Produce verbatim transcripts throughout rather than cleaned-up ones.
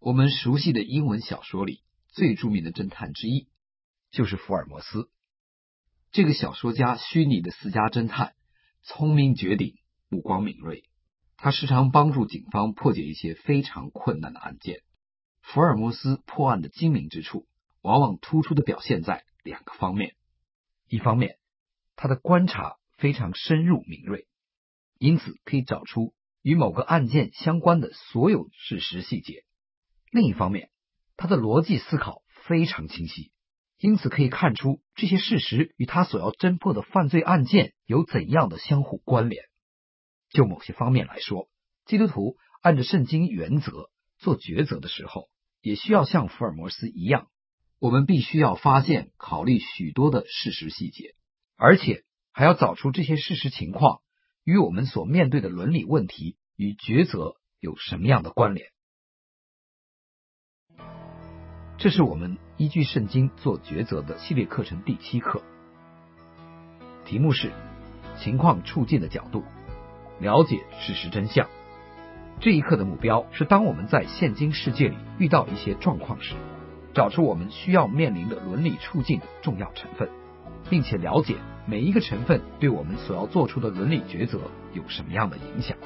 我们熟悉的英文小说里最著名的侦探之一就是福尔摩斯。这个小说家虚拟的私家侦探，聪明绝顶，目光敏锐，他时常帮助警方破解一些非常困难的案件。福尔摩斯破案的精明之处，往往突出的表现在两个方面。一方面，他的观察非常深入敏锐，因此可以找出与某个案件相关的所有事实细节。另一方面，他的逻辑思考非常清晰，因此可以看出这些事实与他所要侦破的犯罪案件有怎样的相互关联。就某些方面来说，基督徒按着圣经原则做抉择的时候，也需要像福尔摩斯一样，我们必须要发现、考虑许多的事实细节，而且还要找出这些事实情况与我们所面对的伦理问题与抉择有什么样的关联。这是我们依据圣经做抉择的系列课程第七课，题目是情况处境的角度，了解事实真相。这一课的目标是当我们在现今世界里遇到一些状况时，找出我们需要面临的伦理处境的重要成分，并且了解每一个成分对我们所要做出的伦理抉择有什么样的影响。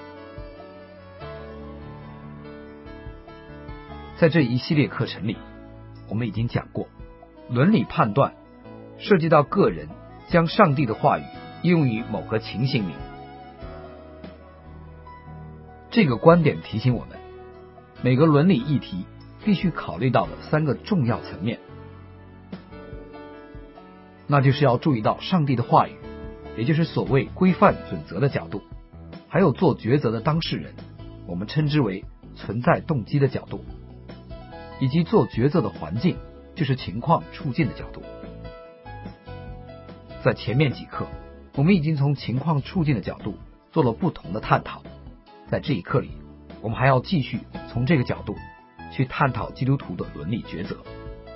在这一系列课程里，我们已经讲过，伦理判断涉及到个人将上帝的话语应用于某个情形里。这个观点提醒我们，每个伦理议题必须考虑到的三个重要层面，那就是要注意到上帝的话语，也就是所谓规范准则的角度，还有做抉择的当事人，我们称之为存在动机的角度，以及做抉择的环境，就是情况处境的角度。在前面几课，我们已经从情况处境的角度做了不同的探讨，在这一课里，我们还要继续从这个角度去探讨基督徒的伦理抉择。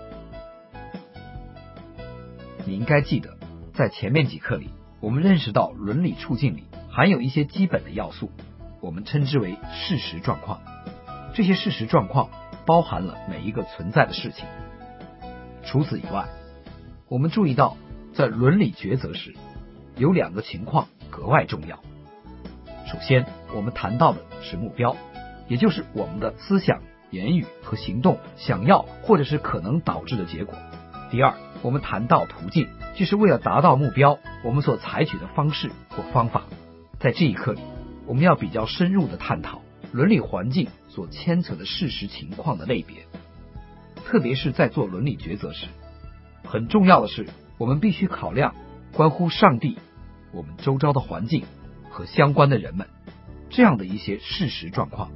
你应该记得，在前面几课里，我们认识到伦理处境里含有一些基本的要素，我们称之为事实状况。这些事实状况包含了每一个存在的事情。除此以外，我们注意到在伦理抉择时，有两个情况格外重要。首先，我们谈到的是目标，也就是我们的思想、言语和行动想要或者是可能导致的结果。第二，我们谈到途径，就是为了达到目标，我们所采取的方式或方法。在这一课里，我们要比较深入的探讨伦理环境所牵扯的事实情况的类别，特别是在做伦理抉择时，很重要的是，我们必须考量关乎上帝、我们周遭的环境和相关的人们这样的一些事实状况。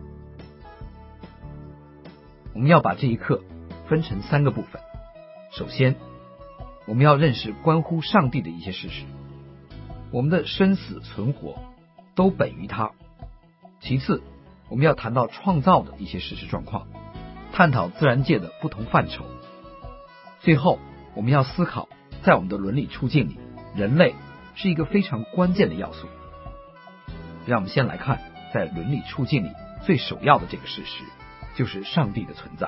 我们要把这一课分成三个部分。首先，我们要认识关乎上帝的一些事实，我们的生死存活都本于他。其次，我们要谈到创造的一些事实状况，探讨自然界的不同范畴。最后，我们要思考在我们的伦理处境里，人类是一个非常关键的要素。让我们先来看在伦理处境里最首要的这个事实，就是上帝的存在。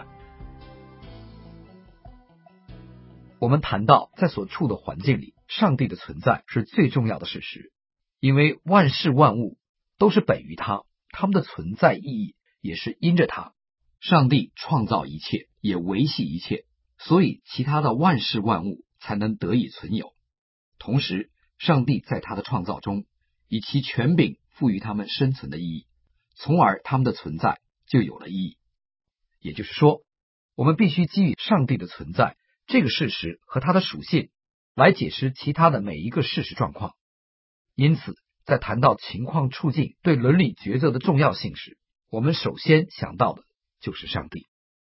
我们谈到在所处的环境里，上帝的存在是最重要的事实，因为万事万物都是本于他，他们的存在意义也是因着他。上帝创造一切，也维系一切，所以其他的万事万物才能得以存有。同时，上帝在他的创造中以其权柄赋予他们生存的意义，从而他们的存在就有了意义。也就是说，我们必须基于上帝的存在这个事实和它的属性来解释其他的每一个事实状况。因此，在谈到情况处境对伦理抉择的重要性时，我们首先想到的就是上帝。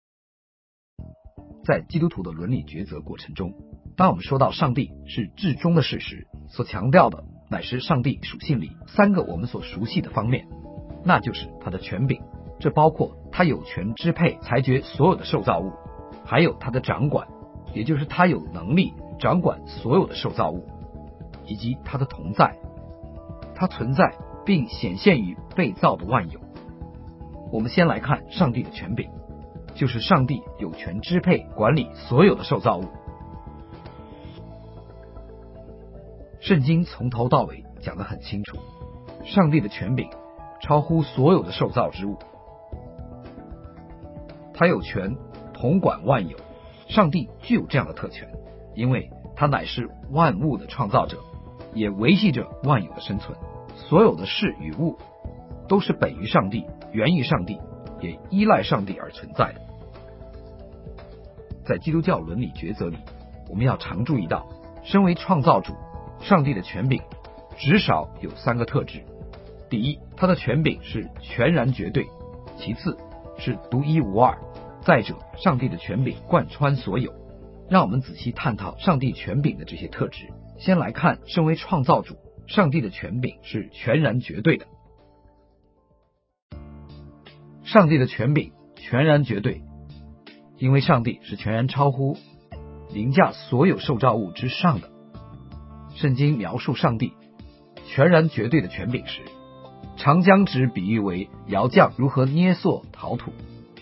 在基督徒的伦理抉择过程中，当我们说到上帝是至终的事实，所强调的乃是上帝属性里三个我们所熟悉的方面，那就是他的权柄，这包括他有权支配裁决所有的受造物，还有他的掌管，也就是他有能力掌管所有的受造物，以及他的同在，他存在并显现于被造的万有。我们先来看上帝的权柄， 就是上帝有权支配管理所有的受造物。圣经从头到尾讲得很清楚，上帝的权柄超乎所有的受造之物，他有权统管万有。上帝具有这样的特权，因为他乃是万物的创造者，也维系着万有的生存。所有的事与物都是本于上帝，源于上帝，也依赖上帝而存在的。在基督教伦理抉择里，我们要常注意到，身为创造主，上帝的权柄至少有三个特质。第一，他的权柄是全然绝对；其次是独一无二；再者，上帝的权柄贯穿所有。让我们仔细探讨上帝权柄的这些特质。先来看，身为创造主，上帝的权柄是全然绝对的。上帝的权柄全然绝对，因为上帝是全然超乎凌驾所有受造物之上的。圣经描述上帝全然绝对的权柄时，常将之比喻为窑匠如何捏塑陶土。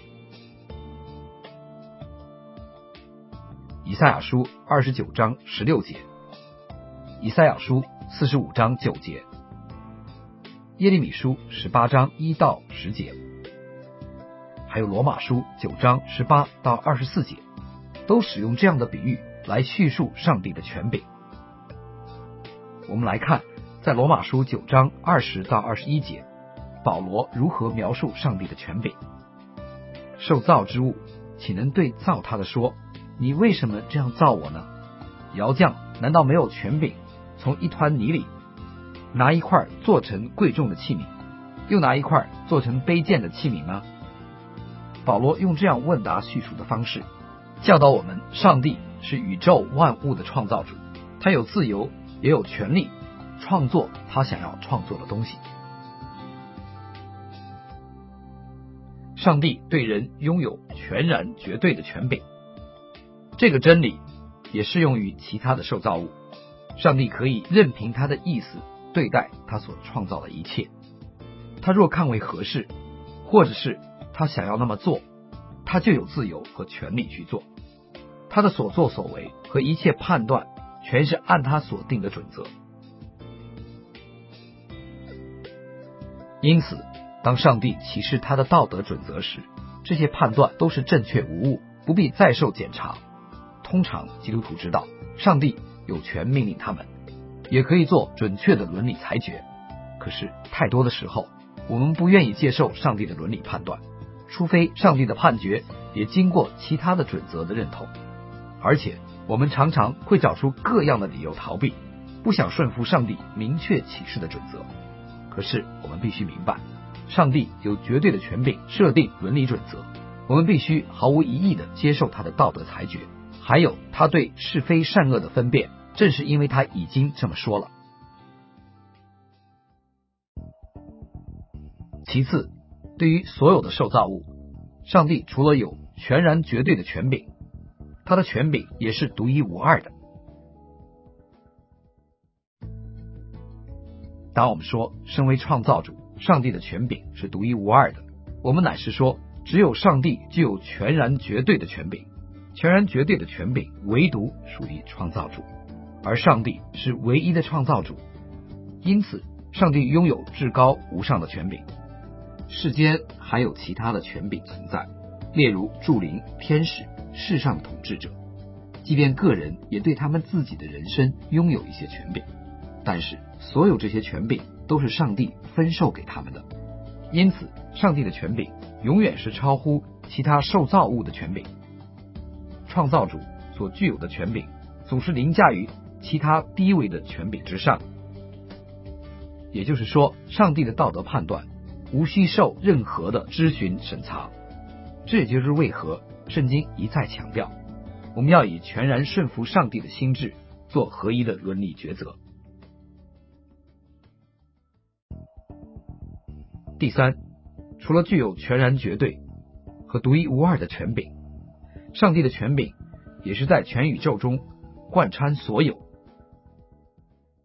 以赛亚书二十九章十六节，以赛亚书四十五章九节，耶利米书十八章一到十节，还有罗马书九章十八到二十四节，都使用这样的比喻来叙述上帝的权柄。我们来看，在罗马书九章二十到二十一节，保罗如何描述上帝的权柄。受造之物岂能对造他的说，你为什么这样造我呢？窑匠难道没有权柄从一团泥里拿一块做成贵重的器皿，又拿一块做成卑贱的器皿吗？保罗用这样问答叙述的方式，教导我们，上帝是宇宙万物的创造主，他有自由，也有权利创作他想要创作的东西。上帝对人拥有全然绝对的权柄，这个真理也适用于其他的受造物。上帝可以任凭他的意思对待他所创造的一切，他若看为合适，或者是他想要那么做，他就有自由和权利去做。他的所作所为和一切判断全是按他所定的准则。因此，当上帝启示他的道德准则时，这些判断都是正确无误，不必再受检查。通常基督徒知道，上帝有权命令他们，也可以做准确的伦理裁决。可是太多的时候，我们不愿意接受上帝的伦理判断，除非上帝的判决也经过其他的准则的认同。而且我们常常会找出各样的理由逃避，不想顺服上帝明确启示的准则。可是我们必须明白，上帝有绝对的权柄设定伦理准则，我们必须毫无疑义地接受他的道德裁决，还有他对是非善恶的分辨，正是因为他已经这么说了。其次，对于所有的受造物，上帝除了有全然绝对的权柄，他的权柄也是独一无二的。当我们说身为创造主，上帝的权柄是独一无二的，我们乃是说只有上帝具有全然绝对的权柄。全然绝对的权柄唯独属于创造主，而上帝是唯一的创造主，因此上帝拥有至高无上的权柄。世间还有其他的权柄存在，例如诸灵、天使、世上的统治者，即便个人也对他们自己的人生拥有一些权柄，但是所有这些权柄都是上帝分授给他们的，因此上帝的权柄永远是超乎其他受造物的权柄。创造主所具有的权柄总是凌驾于其他低微的权柄之上，也就是说，上帝的道德判断无需受任何的咨询审查。这也就是为何圣经一再强调，我们要以全然顺服上帝的心智做合一的伦理抉择。第三，除了具有全然绝对和独一无二的权柄，上帝的权柄也是在全宇宙中贯穿所有。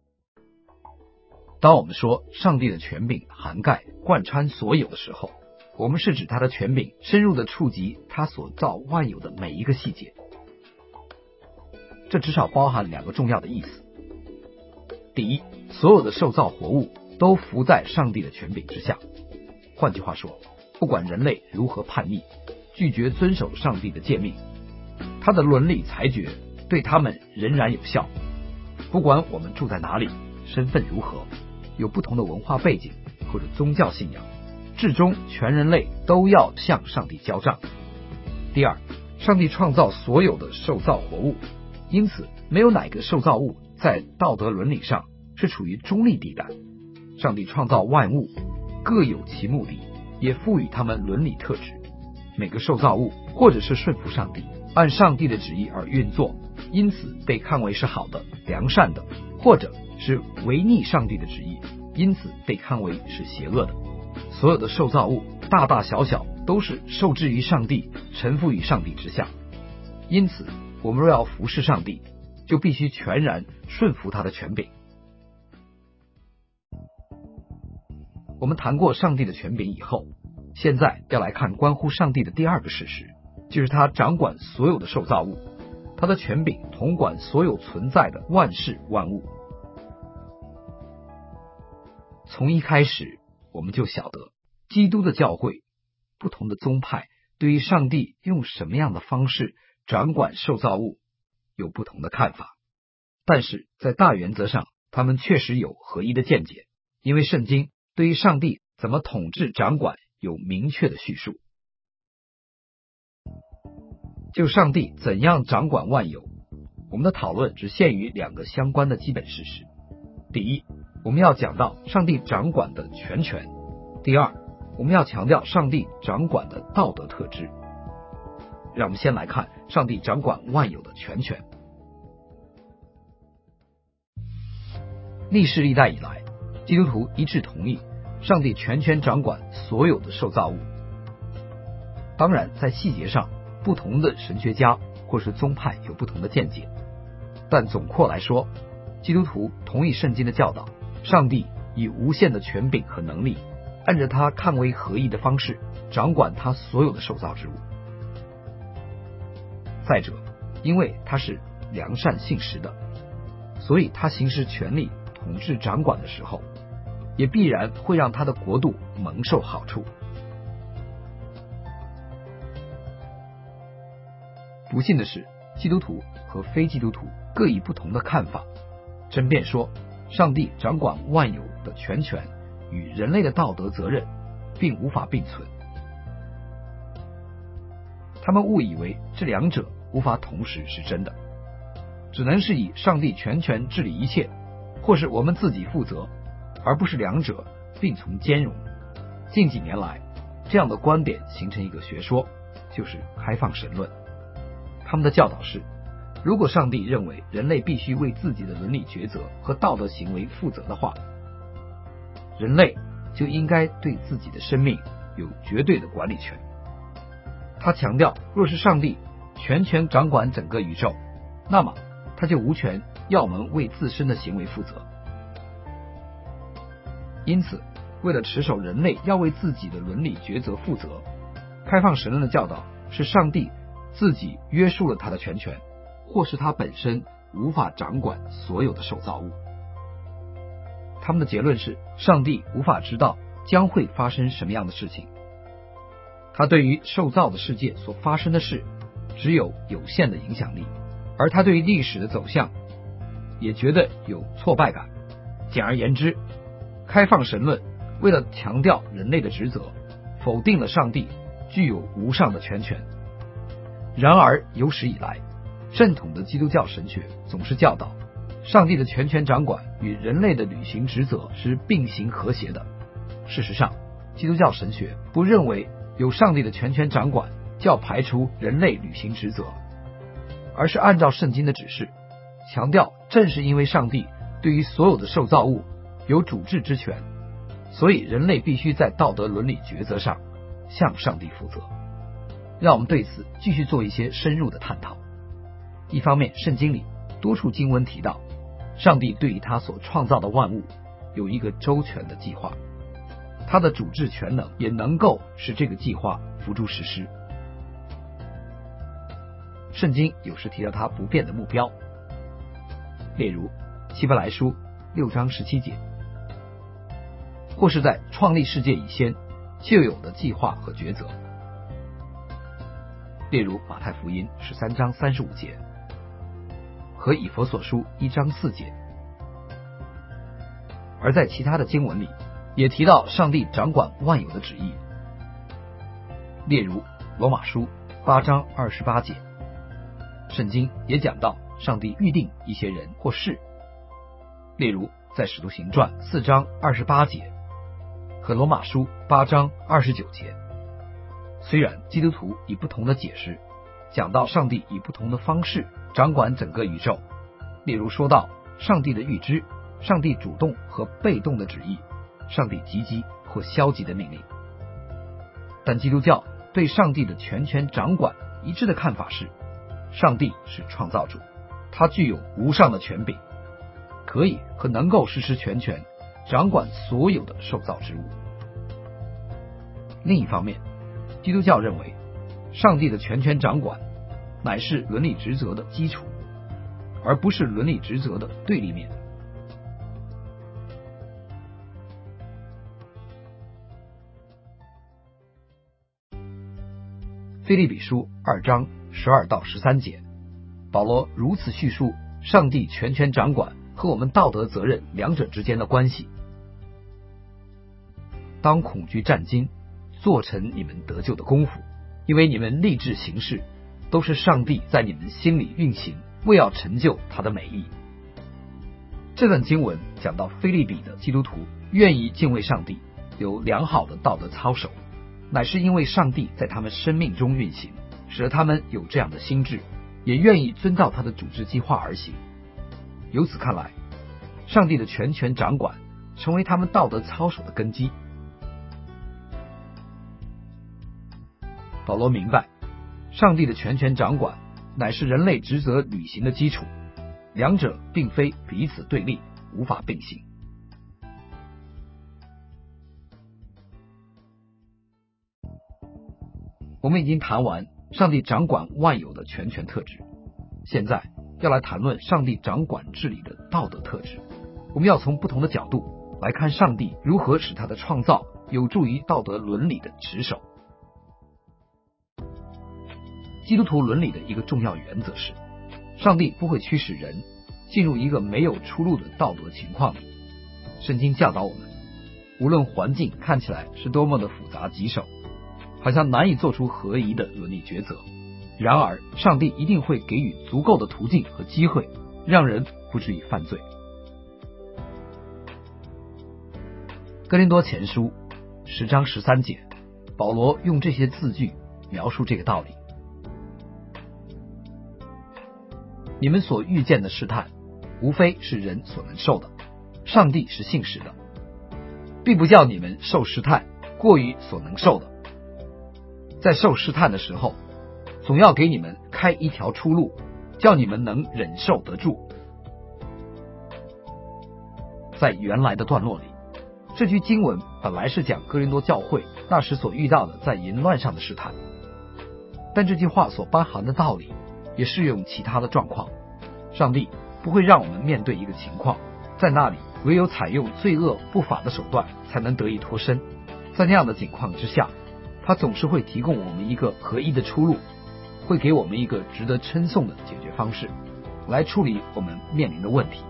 当我们说上帝的权柄涵盖贯穿所有的时候， 我们是指他的权柄深入的触及他所造万有的每一个细节。这至少包含两个重要的意思。第一，所有的受造活物都服在上帝的权柄之下。换句话说，不管人类如何叛逆，拒绝遵守上帝的诫命，他的伦理裁决对他们仍然有效。不管我们住在哪里，身份如何，有不同的文化背景或者宗教信仰，至终全人类都要向上帝交账。第二，上帝创造所有的受造活物，因此没有哪个受造物在道德伦理上是处于中立地带。上帝创造万物各有其目的，也赋予他们伦理特质。每个受造物或者是顺服上帝，按上帝的旨意而运作，因此被看为是好的、良善的，或者是违逆上帝的旨意，因此被看为是邪恶的。所有的受造物大大小小都是受制于上帝，臣服于上帝之下。因此我们若要服侍上帝，就必须全然顺服他的权柄。我们谈过上帝的权柄以后，现在要来看关乎上帝的第二个事实，就是他掌管所有的受造物，他的权柄统管所有存在的万事万物。从一开始我们就晓得，基督的教会不同的宗派对于上帝用什么样的方式掌管受造物有不同的看法，但是在大原则上他们确实有合一的见解，因为圣经对于上帝怎么统治掌管有明确的叙述。就上帝怎样掌管万有，我们的讨论只限于两个相关的基本事实。第一，我们要讲到上帝掌管的全权；第二，我们要强调上帝掌管的道德特质。让我们先来看上帝掌管万有的全权。历世历代以来，基督徒一致同意上帝全权掌管所有的受造物。当然在细节上，不同的神学家或是宗派有不同的见解，但总括来说，基督徒同意圣经的教导，上帝以无限的权柄和能力，按着他看为合意的方式掌管他所有的受造之物。再者，因为他是良善信实的，所以他行使权力统治掌管的时候，也必然会让他的国度蒙受好处。不幸的是，基督徒和非基督徒各以不同的看法，争辩说上帝掌管万有的全权与人类的道德责任并无法并存。他们误以为这两者无法同时是真的，只能是以上帝全权治理一切，或是我们自己负责，而不是两者并存兼容。近几年来，这样的观点形成一个学说，就是开放神论。他们的教导是，如果上帝认为人类必须为自己的伦理抉择和道德行为负责的话，人类就应该对自己的生命有绝对的管理权。他强调，若是上帝全权掌管整个宇宙，那么他就无权要我们为自身的行为负责。因此，为了持守人类要为自己的伦理抉择负责，开放神论的教导是上帝自己约束了他的全权，或是他本身无法掌管所有的受造物。他们的结论是，上帝无法知道将会发生什么样的事情，他对于受造的世界所发生的事只有有限的影响力，而他对于历史的走向也觉得有挫败感。简而言之，开放神论为了强调人类的职责，否定了上帝具有无上的全权。然而有史以来，正统的基督教神学总是教导上帝的全权掌管与人类的履行职责是并行和谐的。事实上，基督教神学不认为有上帝的全权掌管就要排除人类履行职责，而是按照圣经的指示，强调正是因为上帝对于所有的受造物有主治之权，所以人类必须在道德伦理抉择上向上帝负责。让我们对此继续做一些深入的探讨。一方面，圣经里多处经文提到，上帝对于他所创造的万物有一个周全的计划。 他的主治全能也能够使这个计划付诸实施。圣经有时提到他不变的目标，例如希伯来书六章十七节，或是在创立世界以前就有的计划和抉择，例如马太福音十三章三十五节和以弗所书一章四节。而在其他的经文里也提到上帝掌管万有的旨意，例如罗马书八章二十八节。圣经也讲到上帝预定一些人或事，例如在使徒行传四章二十八节和罗马书八章二十九节。虽然基督徒以不同的解释讲到上帝以不同的方式掌管整个宇宙，例如说到上帝的预知、上帝主动和被动的旨意、上帝积极或消极的命令，但基督教对上帝的全权掌管一致的看法是，上帝是创造主，他具有无上的权柄，可以和能够实施全权掌管所有的受造之物。另一方面，基督教认为上帝的全权掌管乃是伦理职责的基础，而不是伦理职责的对立面。腓立比书二章十二到十三节，保罗如此叙述上帝全权掌管和我们道德责任两者之间的关系。当恐惧战惊，做成你们得救的功夫，因为你们立志行事，都是上帝在你们心里运行，为要成就他的美意。这段经文讲到腓立比的基督徒愿意敬畏上帝，有良好的道德操守，乃是因为上帝在他们生命中运行，使得他们有这样的心智，也愿意遵照他的主治计划而行。由此看来，上帝的全权掌管成为他们道德操守的根基。保罗明白，上帝的全权掌管乃是人类职责履行的基础，两者并非彼此对立，无法并行。我们已经谈完上帝掌管万有的全权特质，现在要来谈论上帝掌管治理的道德特质。我们要从不同的角度来看上帝如何使他的创造有助于道德伦理的持守。基督徒伦理的一个重要原则是，上帝不会驱使人进入一个没有出路的道德情况里。圣经教导我们，无论环境看起来是多么的复杂棘手，好像难以做出合宜的伦理抉择，然而上帝一定会给予足够的途径和机会，让人不至于犯罪。哥林多前书十章十三节，保罗用这些字句描述这个道理。你们所遇见的试探，无非是人所能受的，上帝是信实的，并不叫你们受试探过于所能受的。在受试探的时候，总要给你们开一条出路，叫你们能忍受得住。在原来的段落里，这句经文本来是讲哥林多教会那时所遇到的在淫乱上的试探，但这句话所包含的道理也适用其他的状况。上帝不会让我们面对一个情况，在那里唯有采用罪恶不法的手段才能得以脱身。在那样的情况之下，他总是会提供我们一个合一的出路，会给我们一个值得称颂的解决方式，来处理我们面临的问题。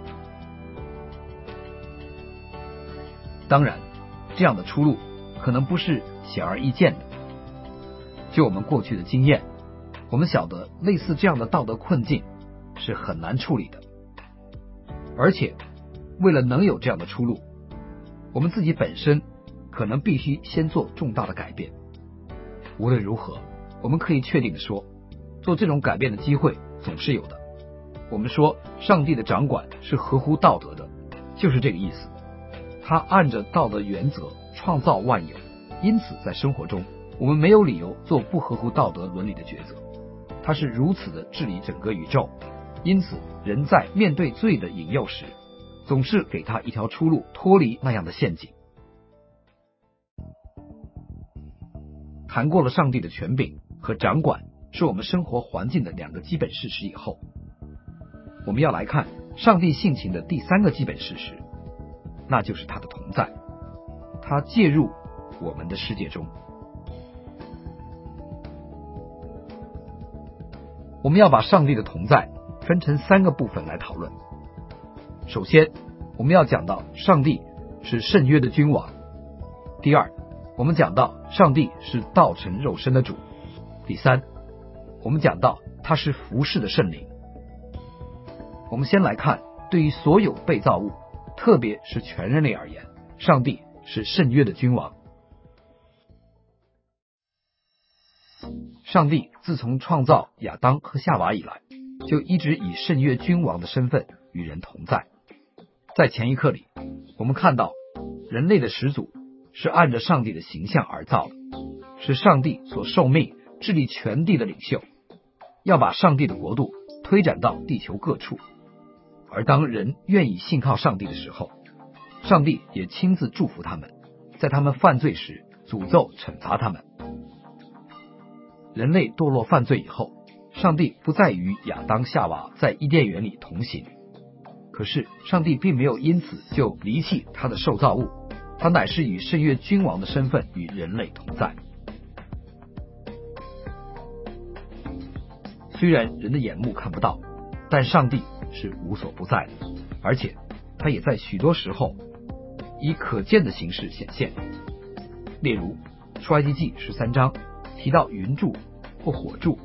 当然，这样的出路可能不是显而易见的。就我们过去的经验，我们晓得类似这样的道德困境是很难处理的，而且为了能有这样的出路，我们自己本身可能必须先做重大的改变。无论如何，我们可以确定的说，做这种改变的机会总是有的。我们说上帝的掌管是合乎道德的，就是这个意思。他按着道德原则创造万有，因此在生活中我们没有理由做不合乎道德伦理的抉择。他是如此的治理整个宇宙，因此人在面对罪的引诱时，总是给他一条出路，脱离那样的陷阱。 谈过了上帝的权柄和掌管是我们生活环境的两个基本事实以后，我们要来看上帝性情的第三个基本事实，那就是他的同在，他介入我们的世界中。我们要把上帝的同在分成三个部分来讨论。首先，我们要讲到上帝是圣约的君王。第二，我们讲到上帝是道成肉身的主。第三，我们讲到他是服侍的圣灵。我们先来看，对于所有被造物，特别是全人类而言，上帝是圣约的君王。上帝自从创造亚当和夏娃以来，就一直以圣约君王的身份与人同在。在前一课里，我们看到人类的始祖是按着上帝的形象而造的，是上帝所受命治理全地的领袖，要把上帝的国度推展到地球各处。而当人愿意信靠上帝的时候，上帝也亲自祝福他们，在他们犯罪时诅咒惩罚他们。人类堕落犯罪以后，上帝不再与亚当夏娃在伊甸园里同行，可是上帝并没有因此就离弃他的受造物，他乃是以圣约君王的身份与人类同在。虽然人的眼目看不到，但上帝是无所不在的，而且他也在许多时候以可见的形式显现。例如出埃及记十三章提到云柱或火柱。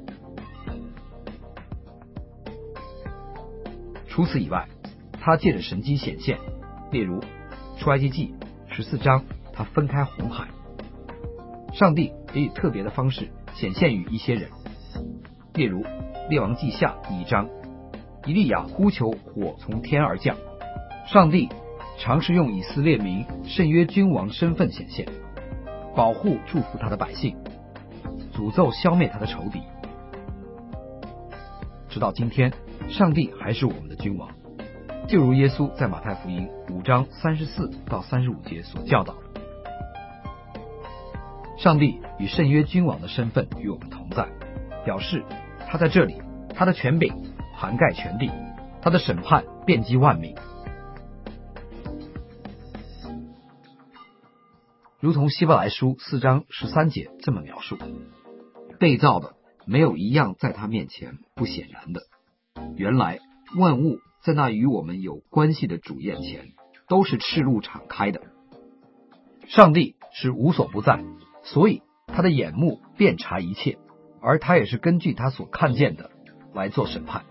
除此以外，他借着神迹显现，例如出埃及记十四章他分开红海。上帝也以特别的方式显现于一些人，例如列王记下一章，以利亚呼求火从天而降。上帝尝试用以色列民圣约君王身份显现，保护祝福他的百姓，诅咒消灭他的仇敌。直到今天，上帝还是我们的君王，就如耶稣在马太福音五章三十四到三十五节所教导的。上帝与圣约君王的身份与我们同在，表示他在这里，他的权柄涵盖全地，他的审判遍及万民。如同希伯来书四章十三节这么描述，被造的没有一样在他面前不显然的。原来万物在那与我们有关系的主眼前都是赤露敞开的。上帝是无所不在，所以他的眼目遍察一切，而他也是根据他所看见的来做审判。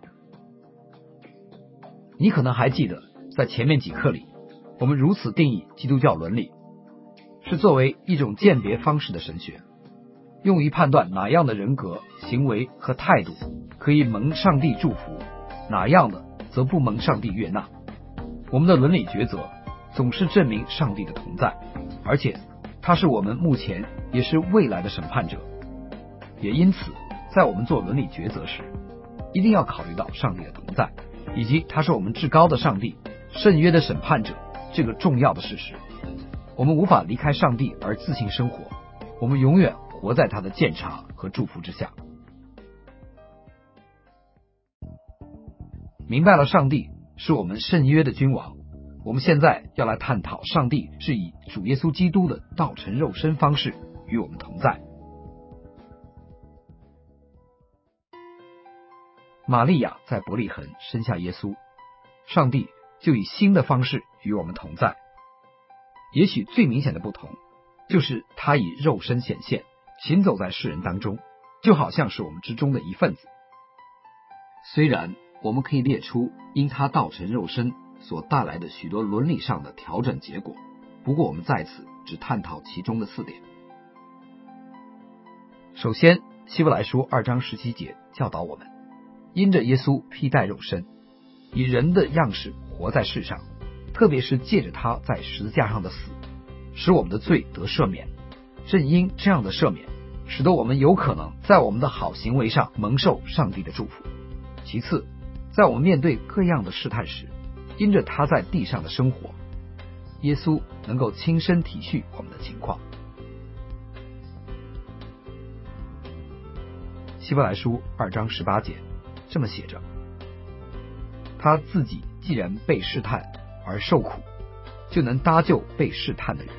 你可能还记得，在前面几课里，我们如此定义基督教伦理，是作为一种鉴别方式的神学，用于判断哪样的人格、行为和态度可以蒙上帝祝福，哪样的则不蒙上帝悦纳。我们的伦理抉择总是证明上帝的同在，而且他是我们目前也是未来的审判者。也因此，在我们做伦理抉择时，一定要考虑到上帝的同在，以及他是我们至高的上帝，圣约的审判者这个重要的事实。我们无法离开上帝而自行生活，我们永远活在他的鉴察和祝福之下。明白了上帝是我们圣约的君王，我们现在要来探讨上帝是以主耶稣基督的道成肉身方式与我们同在。玛利亚在伯利恒生下耶稣，上帝就以新的方式与我们同在。也许最明显的不同，就是他以肉身显现，行走在世人当中，就好像是我们之中的一份子。虽然我们可以列出因他道成肉身所带来的许多伦理上的调整结果，不过我们在此只探讨其中的四点。首先，希伯来书二章十七节教导我们，因着耶稣披戴肉身，以人的样式活在世上，特别是借着他在十字架上的死，使我们的罪得赦免。正因这样的赦免，使得我们有可能在我们的好行为上蒙受上帝的祝福。其次，在我们面对各样的试探时，因着他在地上的生活，耶稣能够亲身体恤我们的情况。 希伯来书二章十八节这么写着：他自己既然被试探而受苦，就能搭救被试探的人。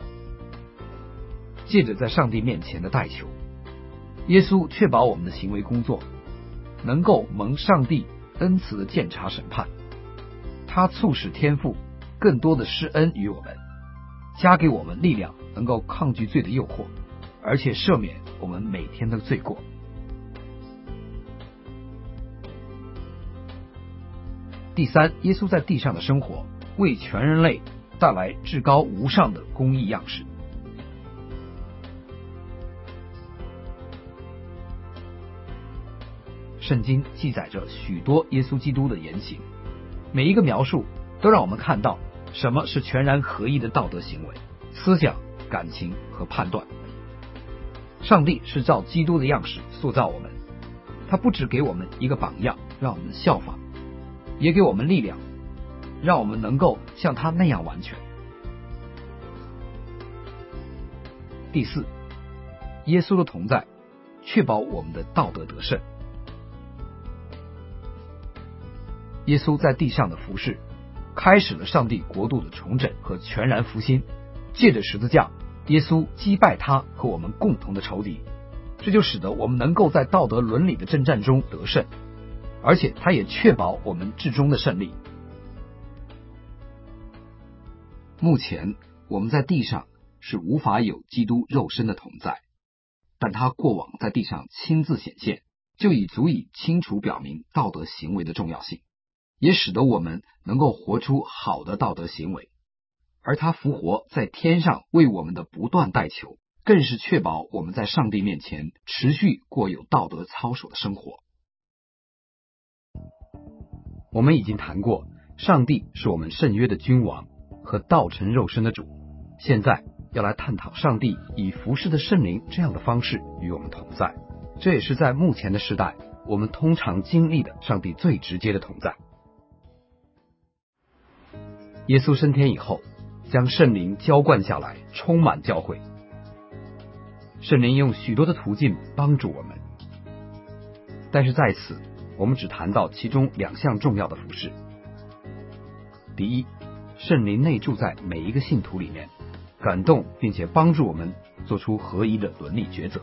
借着在上帝面前的代求，耶稣确保我们的行为工作能够蒙上帝恩慈的鉴察审判。他促使天父更多的施恩于我们，加给我们力量，能够抗拒罪的诱惑，而且赦免我们每天的罪过。第三，耶稣在地上的生活为全人类带来至高无上的公义样式。圣经记载着许多耶稣基督的言行，每一个描述都让我们看到什么是全然合一的道德行为、思想、感情和判断。上帝是照基督的样式塑造我们，他不只给我们一个榜样让我们效法，也给我们力量，让我们能够像他那样完全。第四，耶稣的同在确保我们的道德得胜。耶稣在地上的服事，开始了上帝国度的重整和全然复兴。借着十字架，耶稣击败他和我们共同的仇敌，这就使得我们能够在道德伦理的征战中得胜，而且他也确保我们至终的胜利。目前我们在地上是无法有基督肉身的同在，但他过往在地上亲自显现，就已足以清楚表明道德行为的重要性，也使得我们能够活出好的道德行为。而他复活在天上为我们的不断代求，更是确保我们在上帝面前持续过有道德操守的生活。我们已经谈过，上帝是我们圣约的君王和道成肉身的主，现在要来探讨上帝以服侍的圣灵这样的方式与我们同在，这也是在目前的时代我们通常经历的上帝最直接的同在。耶稣升天以后，将圣灵浇灌下来，充满教会。圣灵用许多的途径帮助我们，但是在此我们只谈到其中两项重要的服事。第一，圣灵内住在每一个信徒里面，感动并且帮助我们做出合一的伦理抉择。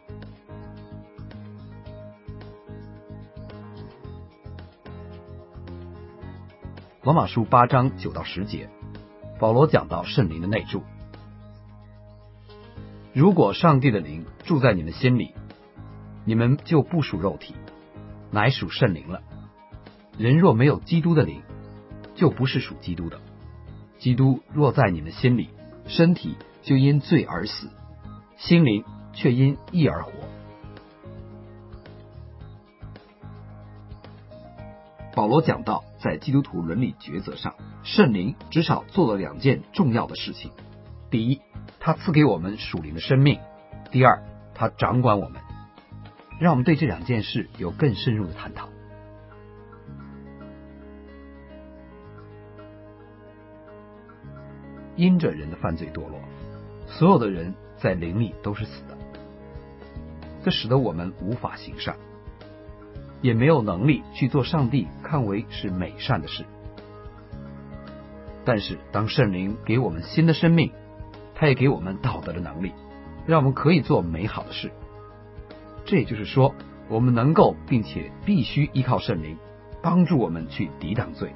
罗马书八章九到十节，保罗讲到圣灵的内住。如果上帝的灵住在你们心里，你们就不属肉体，乃属圣灵了。人若没有基督的灵，就不是属基督的。基督若在你们心里，身体就因罪而死，心灵却因义而活。保罗讲到，在基督徒伦理抉择上，圣灵至少做了两件重要的事情。第一，他赐给我们属灵的生命；第二，他掌管我们。让我们对这两件事有更深入的探讨。因着人的犯罪堕落，所有的人在灵里都是死的，这使得我们无法行善，也没有能力去做上帝看为是美善的事。但是当圣灵给我们新的生命，他也给我们道德的能力，让我们可以做美好的事。这也就是说，我们能够并且必须依靠圣灵，帮助我们去抵挡罪。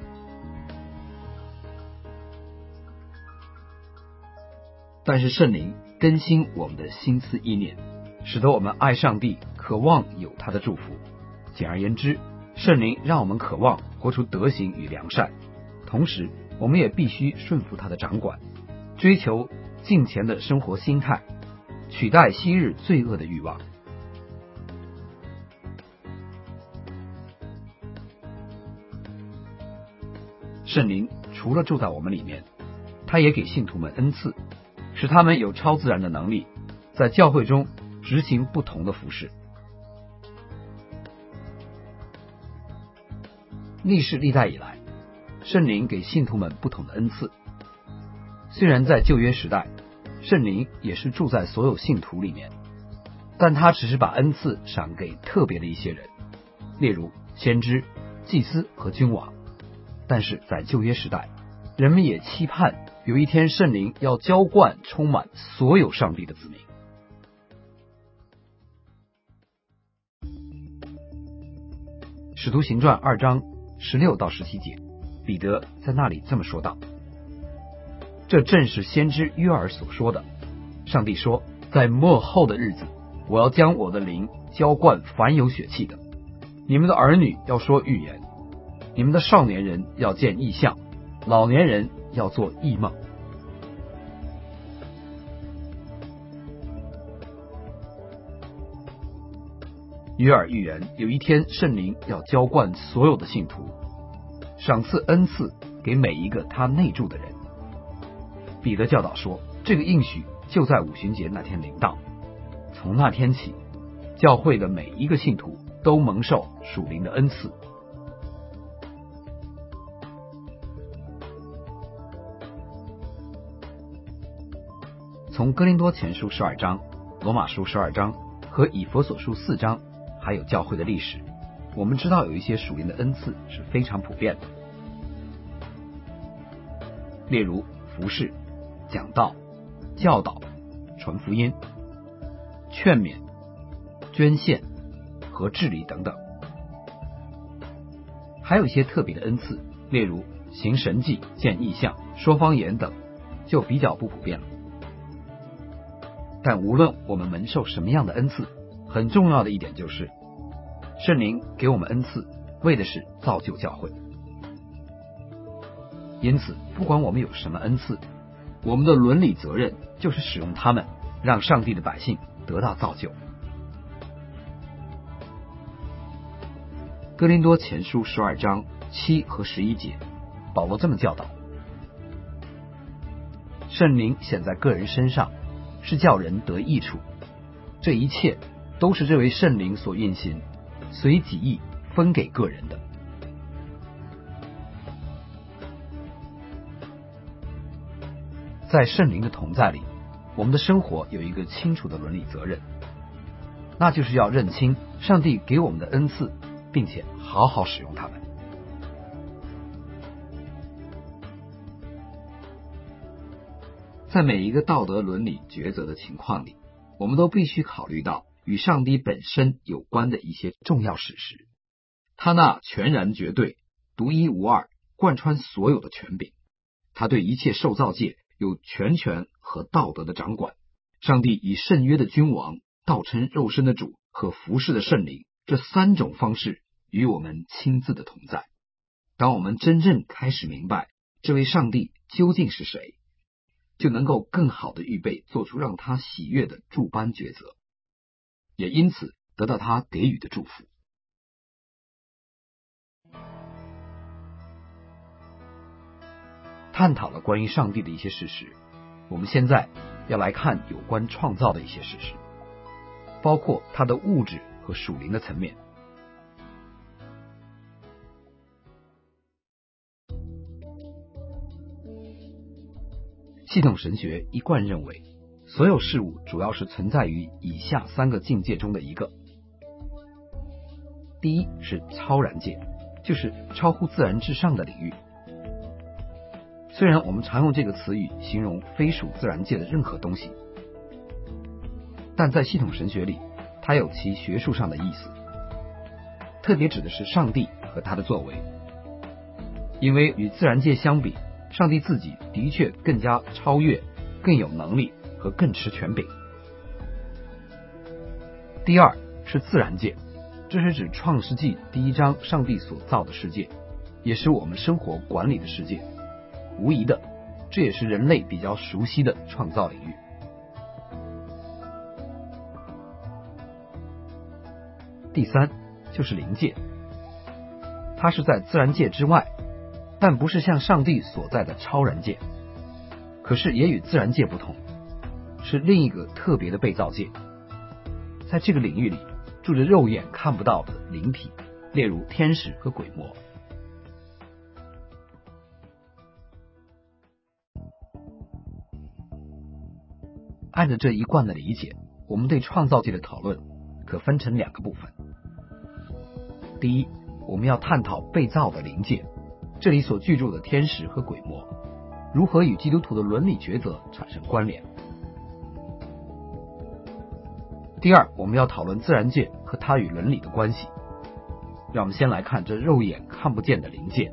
但是圣灵更新我们的心思意念，使得我们爱上帝，渴望有他的祝福。简而言之，圣灵让我们渴望活出德行与良善，同时我们也必须顺服他的掌管，追求敬虔的生活心态，取代昔日罪恶的欲望。圣灵除了住在我们里面，他也给信徒们恩赐，使他们有超自然的能力，在教会中执行不同的服事。历世历代以来，圣灵给信徒们不同的恩赐。虽然在旧约时代，圣灵也是住在所有信徒里面， 但他只是把恩赐赏给特别的一些人，例如先知、祭司和君王。但是在旧约时代，人们也期盼有一天圣灵要浇灌充满所有上帝的子民。使徒行传二章十六到十七节，彼得在那里这么说道：这正是先知约珥所说的，上帝说，在末后的日子，我要将我的灵浇灌凡有血气的，你们的儿女要说预言，你们的少年人要见异象，老年人要做异梦。约珥预言有一天圣灵要浇灌所有的信徒，赏赐恩赐给每一个他内住的人。彼得教导说，这个应许就在五旬节那天临到，从那天起，教会的每一个信徒都蒙受属灵的恩赐。从哥林多前书十二章、罗马书十二章和以弗所书四章，还有教会的历史，我们知道有一些属灵的恩赐是非常普遍的，例如服事、讲道、教导、传福音、劝勉、捐献和治理等等。还有一些特别的恩赐，例如行神迹、见异象、说方言等，就比较不普遍了。但无论我们蒙受什么样的恩赐，很重要的一点就是，圣灵给我们恩赐，为的是造就教会。因此，不管我们有什么恩赐，我们的伦理责任就是使用它们，让上帝的百姓得到造就。哥林多前书十二章七和十一节，保罗这么教导：圣灵显在个人身上，是叫人得益处，这一切都是这位圣灵所运行，随己意分给个人的。在圣灵的同在里，我们的生活有一个清楚的伦理责任，那就是要认清上帝给我们的恩赐，并且好好使用它们。 在每一个道德伦理抉择的情况里，我们都必须考虑到与上帝本身有关的一些重要事实。他那全然绝对、独一无二、贯穿所有的权柄，他对一切受造界有全权和道德的掌管。上帝以圣约的君王、道称肉身的主和服侍的圣灵这三种方式与我们亲自的同在。当我们真正开始明白这位上帝究竟是谁，就能够更好的预备做出让他喜悦的诸般抉择，也因此得到他给予的祝福。 探讨了关于上帝的一些事实，我们现在要来看有关创造的一些事实，包括它的物质和属灵的层面。系统神学一贯认为，所有事物主要是存在于以下三个境界中的一个。第一是超然界，就是超乎自然之上的领域。虽然我们常用这个词语形容非属自然界的任何东西，但在系统神学里，它有其学术上的意思，特别指的是上帝和他的作为。因为与自然界相比，上帝自己的确更加超越，更有能力和更持权柄。第二是自然界，这是指创世纪第一章上帝所造的世界，也是我们生活管理的世界。无疑的，这也是人类比较熟悉的创造领域。第三就是灵界，它是在自然界之外，但不是像上帝所在的超然界，可是也与自然界不同，是另一个特别的被造界。在这个领域里，住着肉眼看不到的灵体，例如天使和鬼魔。按照这一贯的理解， 我们对创造界的讨论可分成两个部分。第一，我们要探讨被造的灵界，这里所居住的天使和鬼魔如何与基督徒的伦理抉择产生关联。第二，我们要讨论自然界和它与伦理的关系。让我们先来看这肉眼看不见的灵界。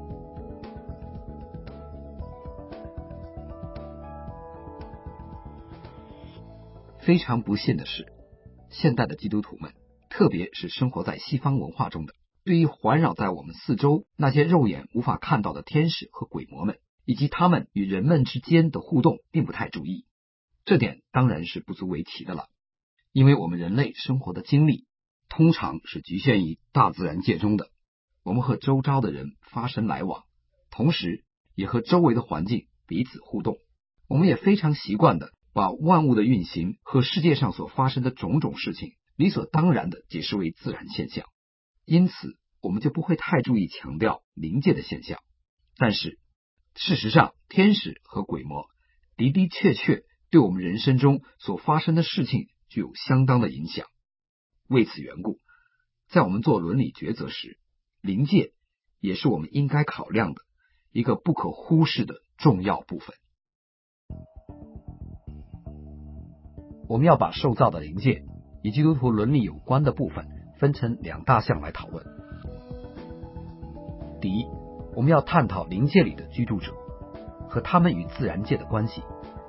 非常不幸的是，现代的基督徒们，特别是生活在西方文化中的，对于环绕在我们四周那些肉眼无法看到的天使和鬼魔们，以及他们与人们之间的互动并不太注意。这点当然是不足为奇的了，因为我们人类生活的经历通常是局限于大自然界中的，我们和周遭的人发生来往，同时也和周围的环境彼此互动。我们也非常习惯的把万物的运行和世界上所发生的种种事情理所当然的解释为自然现象，因此我们就不会太注意强调灵界的现象。但是事实上，天使和鬼魔的的确确对我们人生中所发生的事情具有相当的影响。为此缘故，在我们做伦理抉择时，灵界也是我们应该考量的一个不可忽视的重要部分。 我们要把受造的灵界与基督徒伦理有关的部分分成两大项来讨论。第一，我们要探讨灵界里的居住者和他们与自然界的关系。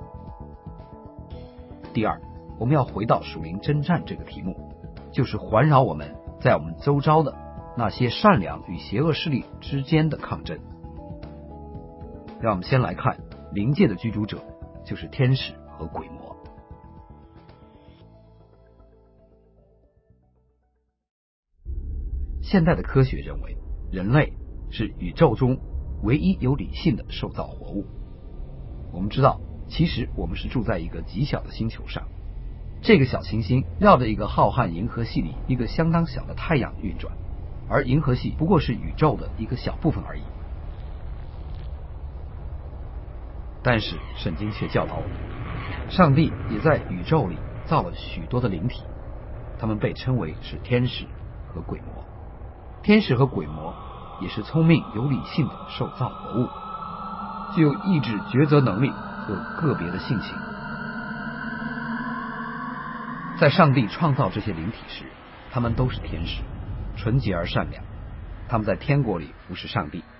第二，我们要回到属灵征战这个题目，就是环绕我们在我们周遭的那些善良与邪恶势力之间的抗争。让我们先来看灵界的居住者，就是天使和鬼魔。现代的科学认为，人类是宇宙中唯一有理性的受造活物。我们知道，其实我们是住在一个极小的星球上，这个小行星绕着一个浩瀚银河系里一个相当小的太阳运转，而银河系不过是宇宙的一个小部分而已。但是圣经却教导我们，上帝也在宇宙里造了许多的灵体，他们被称为是天使和鬼魔。天使和鬼魔也是聪明有理性的受造活物，具有意志抉择能力和个别的性情。在上帝创造这些灵体时，他们都是天使，纯洁而善良，他们在天国里服侍上帝。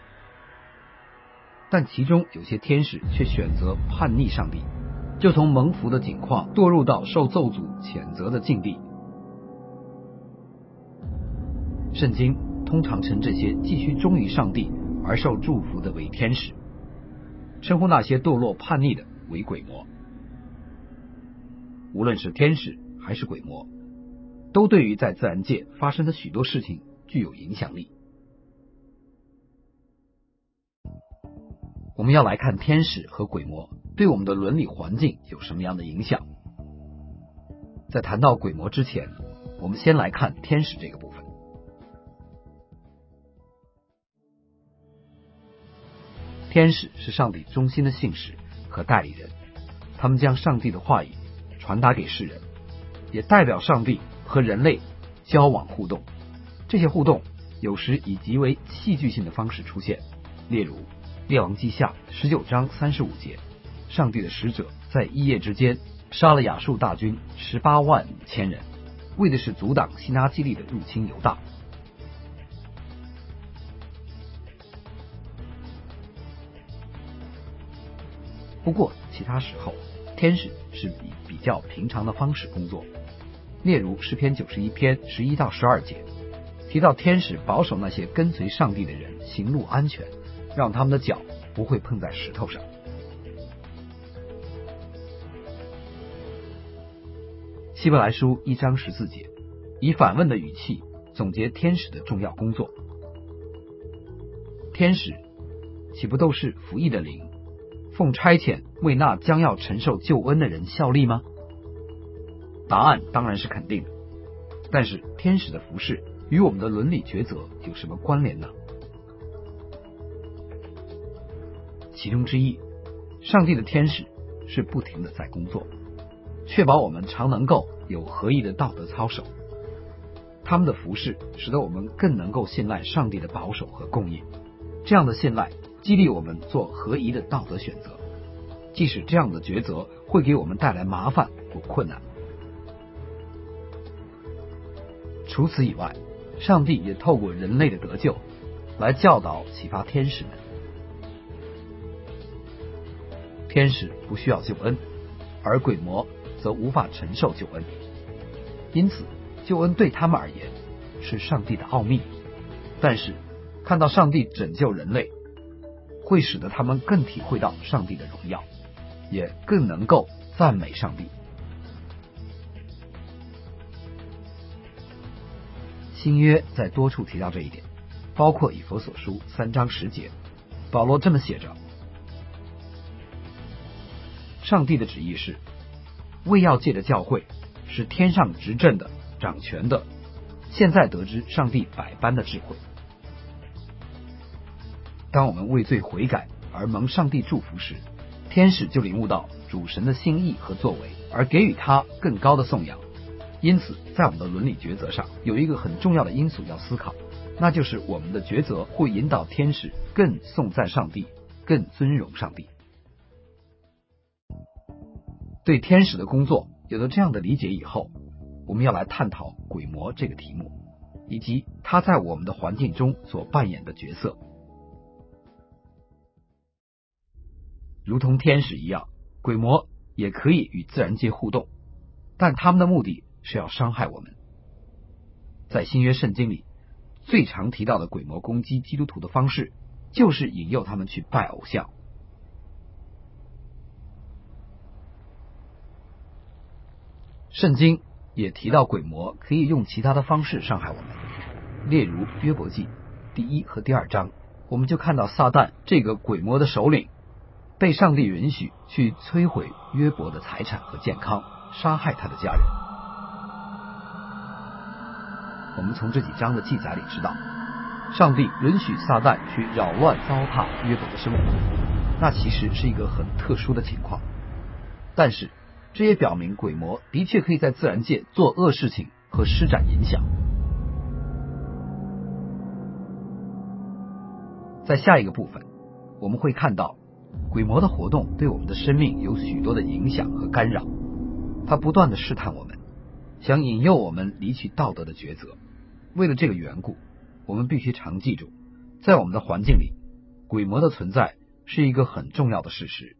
但其中有些天使却选择叛逆上帝，就从蒙福的境况堕入到受咒诅谴责的境地。圣经通常称这些继续忠于上帝而受祝福的为天使，称呼那些堕落叛逆的为鬼魔。无论是天使还是鬼魔，都对于在自然界发生的许多事情具有影响力。我们要来看天使和鬼魔对我们的伦理环境有什么样的影响。在谈到鬼魔之前，我们先来看天使这个部分。天使是上帝中心的信使和代理人，他们将上帝的话语传达给世人，也代表上帝和人类交往互动。这些互动有时以极为戏剧性的方式出现，例如列王记下十九章三十五节，上帝的使者在一夜之间杀了亚述大军十八万五千人，为的是阻挡西拿基利的入侵犹大。不过其他时候，天使是以比较平常的方式工作，例如诗篇九十一篇十一到十二节提到天使保守那些跟随上帝的人行路安全，让他们的脚不会碰在石头上。希伯来书一章十四节以反问的语气总结天使的重要工作。天使岂不都是服役的灵，奉差遣为那将要承受救恩的人效力吗？答案当然是肯定的。但是天使的服事与我们的伦理抉择有什么关联呢？其中之一，上帝的天使是不停的在工作。 确保我们常能够有合一的道德操守。他们的服侍使得我们更能够信赖上帝的保守和供应，这样的信赖激励我们做合宜的道德选择，即使这样的抉择会给我们带来麻烦或困难。除此以外，上帝也透过人类的得救来教导启发天使们。天使不需要救恩，而鬼魔则无法承受救恩，因此救恩对他们而言是上帝的奥秘。但是看到上帝拯救人类，会使得他们更体会到上帝的荣耀，也更能够赞美上帝。新约在多处提到这一点，包括以弗所书三章十节，保罗这么写着：上帝的旨意是，为要借着教会，使天上执政的、掌权的，现在得知上帝百般的智慧。当我们为罪悔改而蒙上帝祝福时，天使就领悟到主神的心意和作为，而给予他更高的颂扬。因此在我们的伦理抉择上有一个很重要的因素要思考，那就是我们的抉择会引导天使更颂赞上帝，更尊荣上帝。对天使的工作有了这样的理解以后，我们要来探讨鬼魔这个题目，以及他在我们的环境中所扮演的角色。如同天使一样，鬼魔也可以与自然界互动，但他们的目的是要伤害我们。在新约圣经里，最常提到的鬼魔攻击基督徒的方式，就是引诱他们去拜偶像。圣经也提到鬼魔可以用其他的方式伤害我们，例如约伯记第一和第二章，我们就看到撒旦这个鬼魔的首领被上帝允许去摧毁约伯的财产和健康，杀害他的家人。我们从这几章的记载里知道，上帝允许撒旦去扰乱糟蹋约伯的生活，那其实是一个很特殊的情况。但是这也表明鬼魔的确可以在自然界做恶事情和施展影响。在下一个部分，我们会看到鬼魔的活动对我们的生命有许多的影响和干扰，它不断的试探我们，想引诱我们离弃道德的抉择。为了这个缘故，我们必须常记住，在我们的环境里，鬼魔的存在是一个很重要的事实。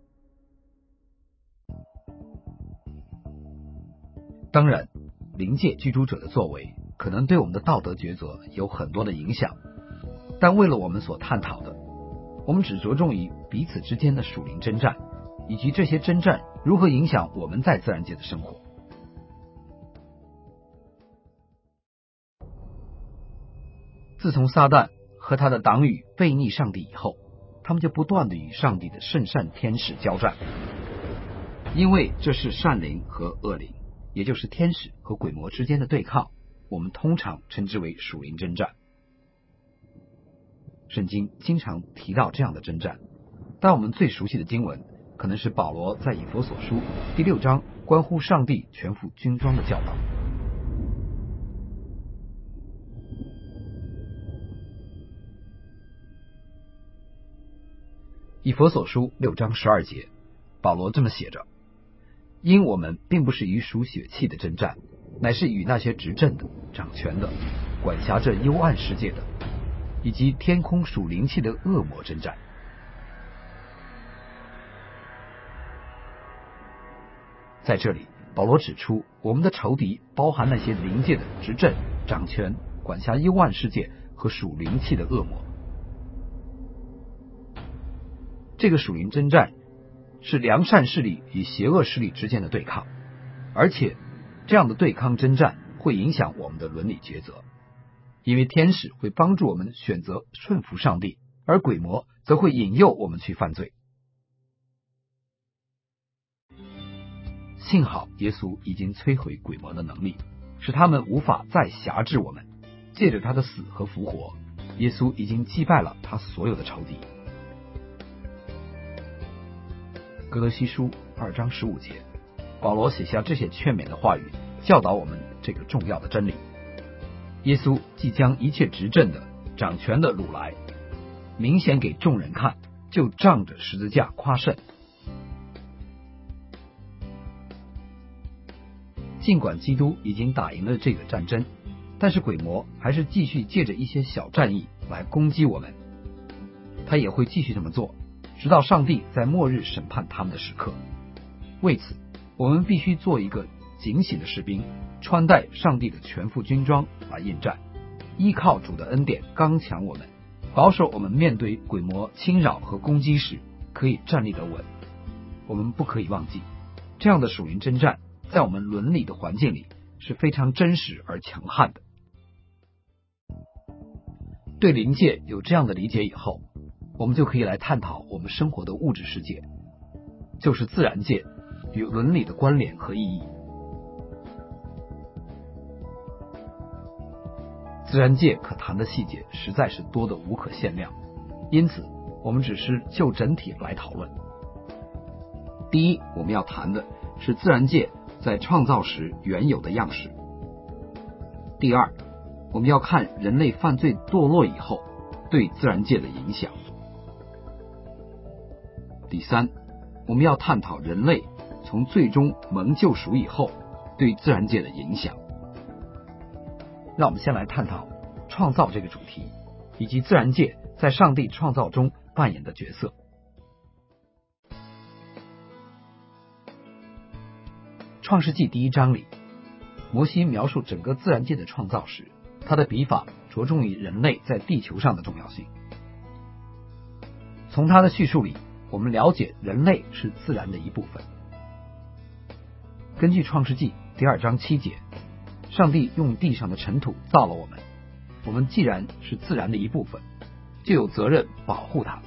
当然，灵界居住者的作为可能对我们的道德抉择有很多的影响，但为了我们所探讨的，我们只着重于彼此之间的属灵征战，以及这些征战如何影响我们在自然界的生活。自从撒旦和他的党羽背逆上帝以后，他们就不断的与上帝的圣善天使交战，因为这是善灵和恶灵，也就是天使和鬼魔之间的对抗，我们通常称之为属灵征战。圣经经常提到这样的征战，但我们最熟悉的经文可能是保罗在以弗所书第六章关乎上帝全副军装的教导。以弗所书六章十二节，保罗这么写着：因我们并不是与属血气的征战，乃是与那些执政的、掌权的、管辖这幽暗世界的，以及天空属灵气的恶魔征战。在这里，保罗指出，我们的仇敌包含那些灵界的执政、掌权、管辖幽暗世界和属灵气的恶魔。这个属灵征战是良善势力与邪恶势力之间的对抗，而且这样的对抗征战会影响我们的伦理抉择，因为天使会帮助我们选择顺服上帝，而鬼魔则会引诱我们去犯罪。幸好耶稣已经摧毁鬼魔的能力，使他们无法再辖制我们。借着他的死和复活，耶稣已经击败了他所有的仇敌。哥罗西书二章十五节， 保罗写下这些劝勉的话语，教导我们这个重要的真理。耶稣即将一切执政的、掌权的掳来，明显给众人看，就仗着十字架夸胜。尽管基督已经打赢了这个战争，但是鬼魔还是继续借着一些小战役来攻击我们，他也会继续这么做，直到上帝在末日审判他们的时刻。为此，我们必须做一个警醒的士兵，穿戴上帝的全副军装来应战，依靠主的恩典刚强我们，保守我们面对鬼魔侵扰和攻击时可以站立得稳。我们不可以忘记，这样的属灵征战在我们伦理的环境里是非常真实而强悍的。对灵界有这样的理解以后，我们就可以来探讨我们生活的物质世界，就是自然界与伦理的关联和意义。自然界可谈的细节实在是多得无可限量，因此我们只是就整体来讨论。 第一，我们要谈的是自然界在创造时原有的样式。第二，我们要看人类犯罪堕落以后对自然界的影响。第三，我们要探讨人类从最终蒙救赎以后对自然界的影响。 让我们先来探讨创造这个主题，以及自然界在上帝创造中扮演的角色。创世纪第一章里，摩西描述整个自然界的创造时，他的笔法着重于人类在地球上的重要性。从他的叙述里，我们了解人类是自然的一部分。根据创世纪第二章七节，上帝用地上的尘土造了我们，我们既然是自然的一部分，就有责任保护它。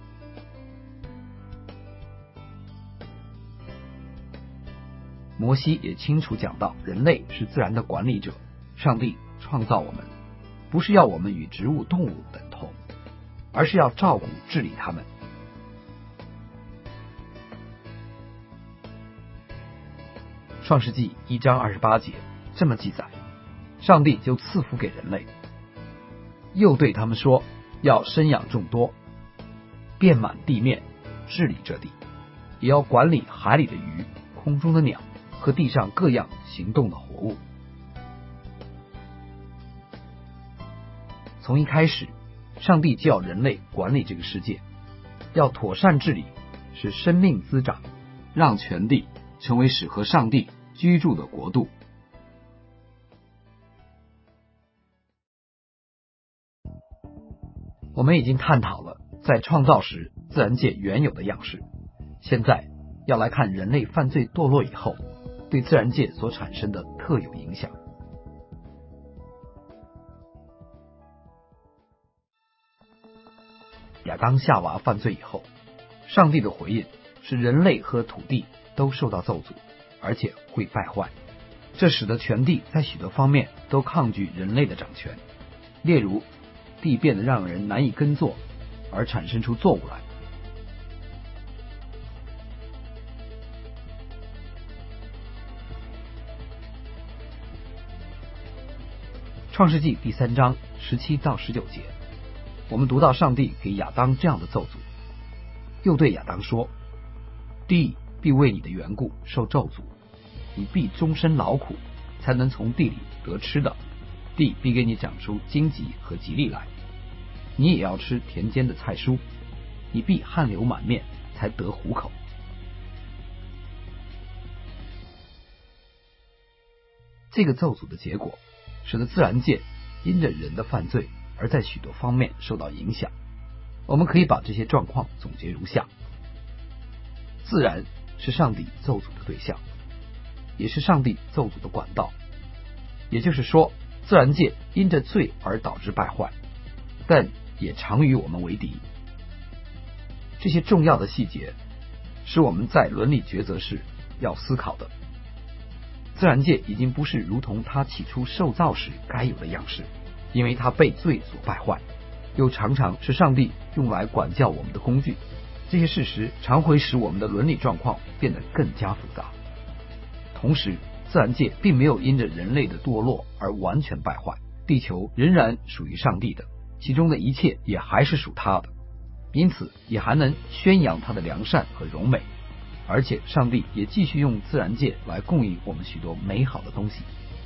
摩西也清楚讲到，人类是自然的管理者，上帝创造我们，不是要我们与植物动物等同，而是要照顾治理它们。创世纪一章二十八节这么记载，上帝就赐福给人类，又对他们说，要生养众多，遍满地面，治理这地，也要管理海里的鱼，空中的鸟和地上各样行动的活物。从一开始，上帝就要人类管理这个世界，要妥善治理，使生命滋长， 让全地成为适合上帝居住的国度。 我们已经探讨了在创造时自然界原有的样式，现在要来看人类犯罪堕落以后对自然界所产生的特有影响。亚当夏娃犯罪以后，上帝的回应是人类和土地都受到咒诅，而且会败坏，这使得全地在许多方面都抗拒人类的掌权，例如地变得让人难以耕作，而产生出作物来。创世纪第三章十七到十九节，我们读到上帝给亚当这样的咒诅，又对亚当说，地必为你的缘故受咒诅，你必终身劳苦，才能从地里得吃的，地必给你长出荆棘和吉利来，你也要吃田间的菜蔬，你必汗流满面，才得糊口。这个咒诅的结果使得自然界因着人的犯罪而在许多方面受到影响。我们可以把这些状况总结如下：自然是上帝咒诅的对象，也是上帝咒诅的管道，也就是说，自然界因着罪而导致败坏，但也常与我们为敌。这些重要的细节是我们在伦理抉择时要思考的。自然界已经不是如同它起初受造时该有的样式，因为它被罪所败坏，又常常是上帝用来管教我们的工具。这些事实常会使我们的伦理状况变得更加复杂。 同时，自然界并没有因着人类的堕落而完全败坏，地球仍然属于上帝的，其中的一切也还是属他的，因此也还能宣扬他的良善和荣美，而且上帝也继续用自然界来供应我们许多美好的东西。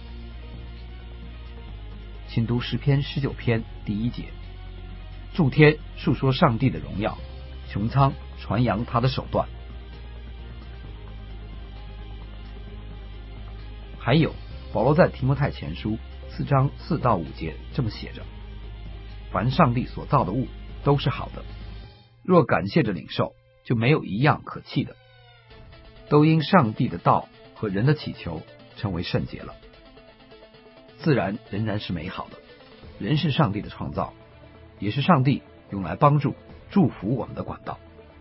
请读诗篇十九篇第一节，诸天述说上帝的荣耀，穹苍传扬他的手段。还有，保罗在提摩太前书四章四到五节这么写着：凡上帝所造的物都是好的，若感谢着领受，就没有一样可弃的，都因上帝的道和人的祈求成为圣洁了。自然仍然是美好的，人是上帝的创造，也是上帝用来帮助祝福我们的管道。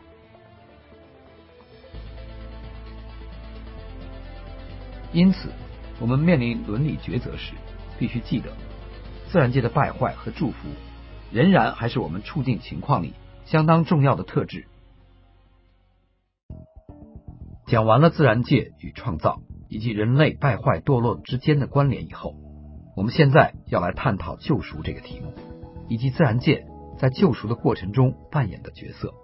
因此我们面临伦理抉择时，必须记得自然界的败坏和祝福仍然还是我们处境情况里相当重要的特质。讲完了自然界与创造以及人类败坏堕落之间的关联以后，我们现在要来探讨救赎这个题目，以及自然界在救赎的过程中扮演的角色。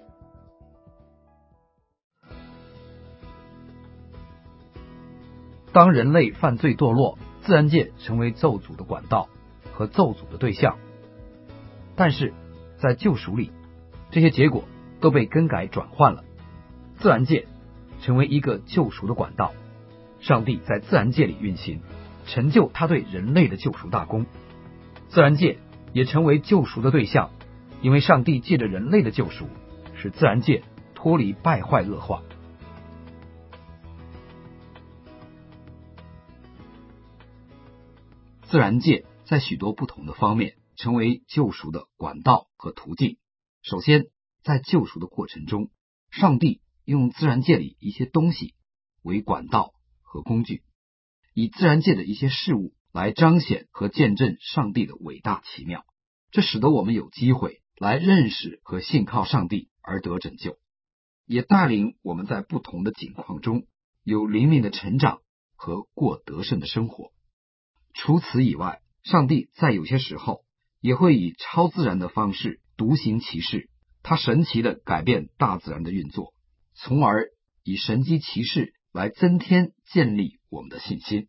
当人类犯罪堕落，自然界成为咒诅的管道和咒诅的对象，但是在救赎里，这些结果都被更改转换了。自然界成为一个救赎的管道，上帝在自然界里运行，成就他对人类的救赎大功。自然界也成为救赎的对象，因为上帝借着人类的救赎，使自然界脱离败坏恶化。 自然界在许多不同的方面成为救赎的管道和途径。首先，在救赎的过程中，上帝用自然界里一些东西为管道和工具，以自然界的一些事物来彰显和见证上帝的伟大奇妙，这使得我们有机会来认识和信靠上帝而得拯救，也带领我们在不同的境况中有灵命的成长和过得胜的生活。除此以外，上帝在有些时候也会以超自然的方式独行其事，他神奇地改变大自然的运作，从而以神迹奇事来增添建立我们的信心。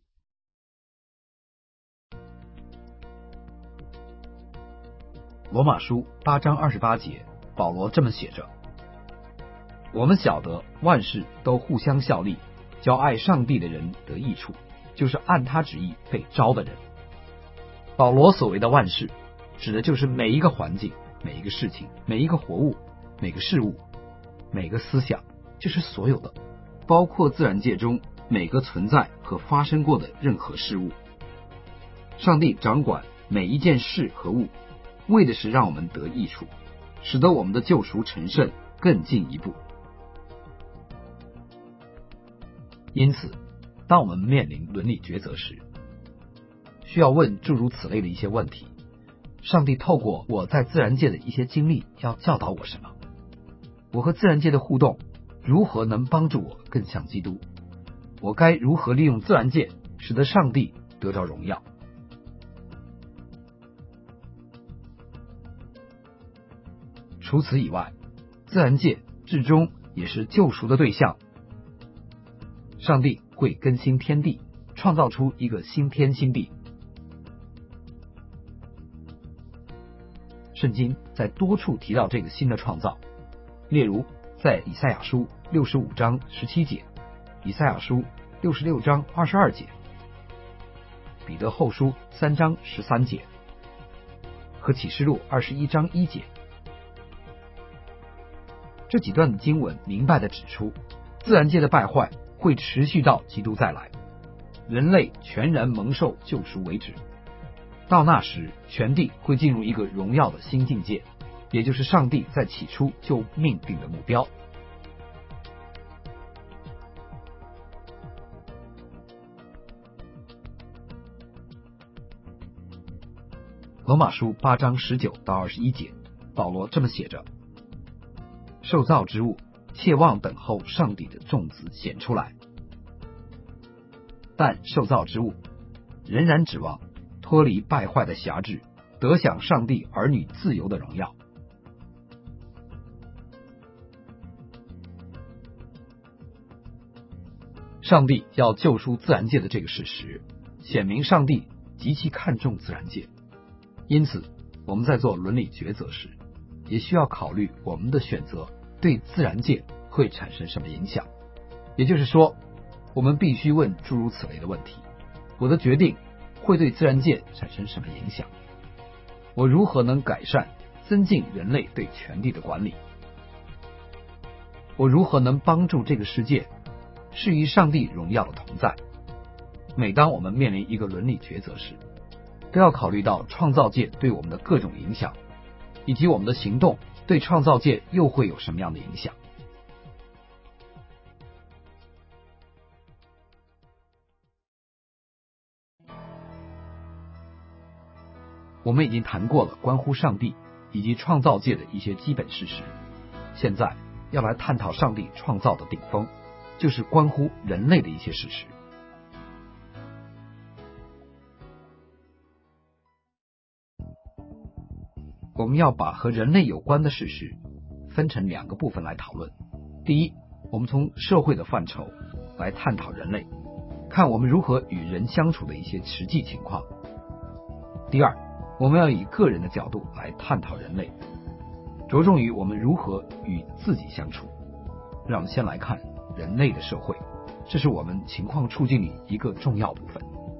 罗马书八章二十八节，保罗这么写着：我们晓得万事都互相效力，叫爱上帝的人得益处，就是按他旨意被招的人。保罗所谓的万事，指的就是每一个环境、每一个事情、每一个活物、每个事物、每个思想，就是所有的，包括自然界中每个存在和发生过的任何事物。上帝掌管每一件事和物，为的是让我们得益处，使得我们的救赎成圣更进一步。因此，当我们面临伦理抉择时，需要问诸如此类的一些问题：上帝透过我在自然界的一些经历要教导我什么？我和自然界的互动如何能帮助我更像基督？我该如何利用自然界，使得上帝得着荣耀？除此以外，自然界至终也是救赎的对象。上帝会更新天地，创造出一个新天新地。圣经在多处提到这个新的创造，例如在以赛亚书六十五章十七节，以赛亚书六十六章二十二节，彼得后书三章十三节和启示录二十一章一节。这几段的经文明白地指出，自然界的败坏会持续到基督再来，人类全然蒙受救赎为止。到那时，全地会进入一个荣耀的新境界，也就是上帝在起初就命定的目标。罗马书八章十九到二十一节，保罗这么写着：受造之物切望等候上帝的众子显出来， 但受造之物仍然指望脱离败坏的辖制，得享上帝儿女自由的荣耀。上帝要救赎自然界的这个事实，显明上帝极其看重自然界。因此，我们在做伦理抉择时，也需要考虑我们的选择对自然界会产生什么影响。也就是说，我们必须问诸如此类的问题：我的决定会对自然界产生什么影响？我如何能改善、增进人类对全地的管理？我如何能帮助这个世界适于上帝荣耀的同在？每当我们面临一个伦理抉择时，都要考虑到创造界对我们的各种影响，以及我们的行动对创造界又会有什么样的影响。我们已经谈过了关乎上帝以及创造界的一些基本事实，现在要来探讨上帝创造的顶峰，就是关乎人类的一些事实。我们要把和人类有关的事实分成两个部分来讨论。第一，我们从社会的范畴来探讨人类，看我们如何与人相处的一些实际情况。第二，我们要以个人的角度来探讨人类，着重于我们如何与自己相处。让我们先来看人类的社会，这是我们情况处境里一个重要部分。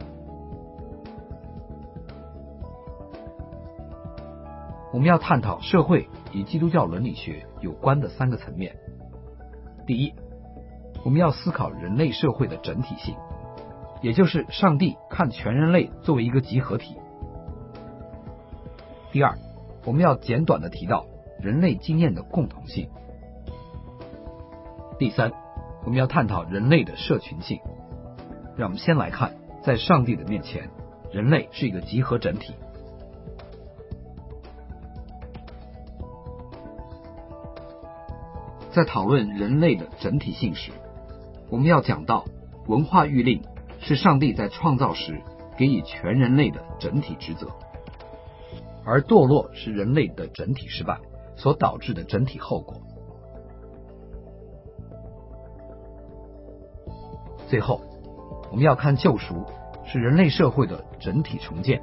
我们要探讨社会与基督教伦理学有关的三个层面。第一，我们要思考人类社会的整体性，也就是上帝看全人类作为一个集合体。第二，我们要简短地提到人类经验的共同性。第三，我们要探讨人类的社群性。让我们先来看，在上帝的面前，人类是一个集合整体。在讨论人类的整体性时，我们要讲到文化谕令是上帝在创造时给予全人类的整体职责，而堕落是人类的整体失败所导致的整体后果。最后，我们要看救赎是人类社会的整体重建。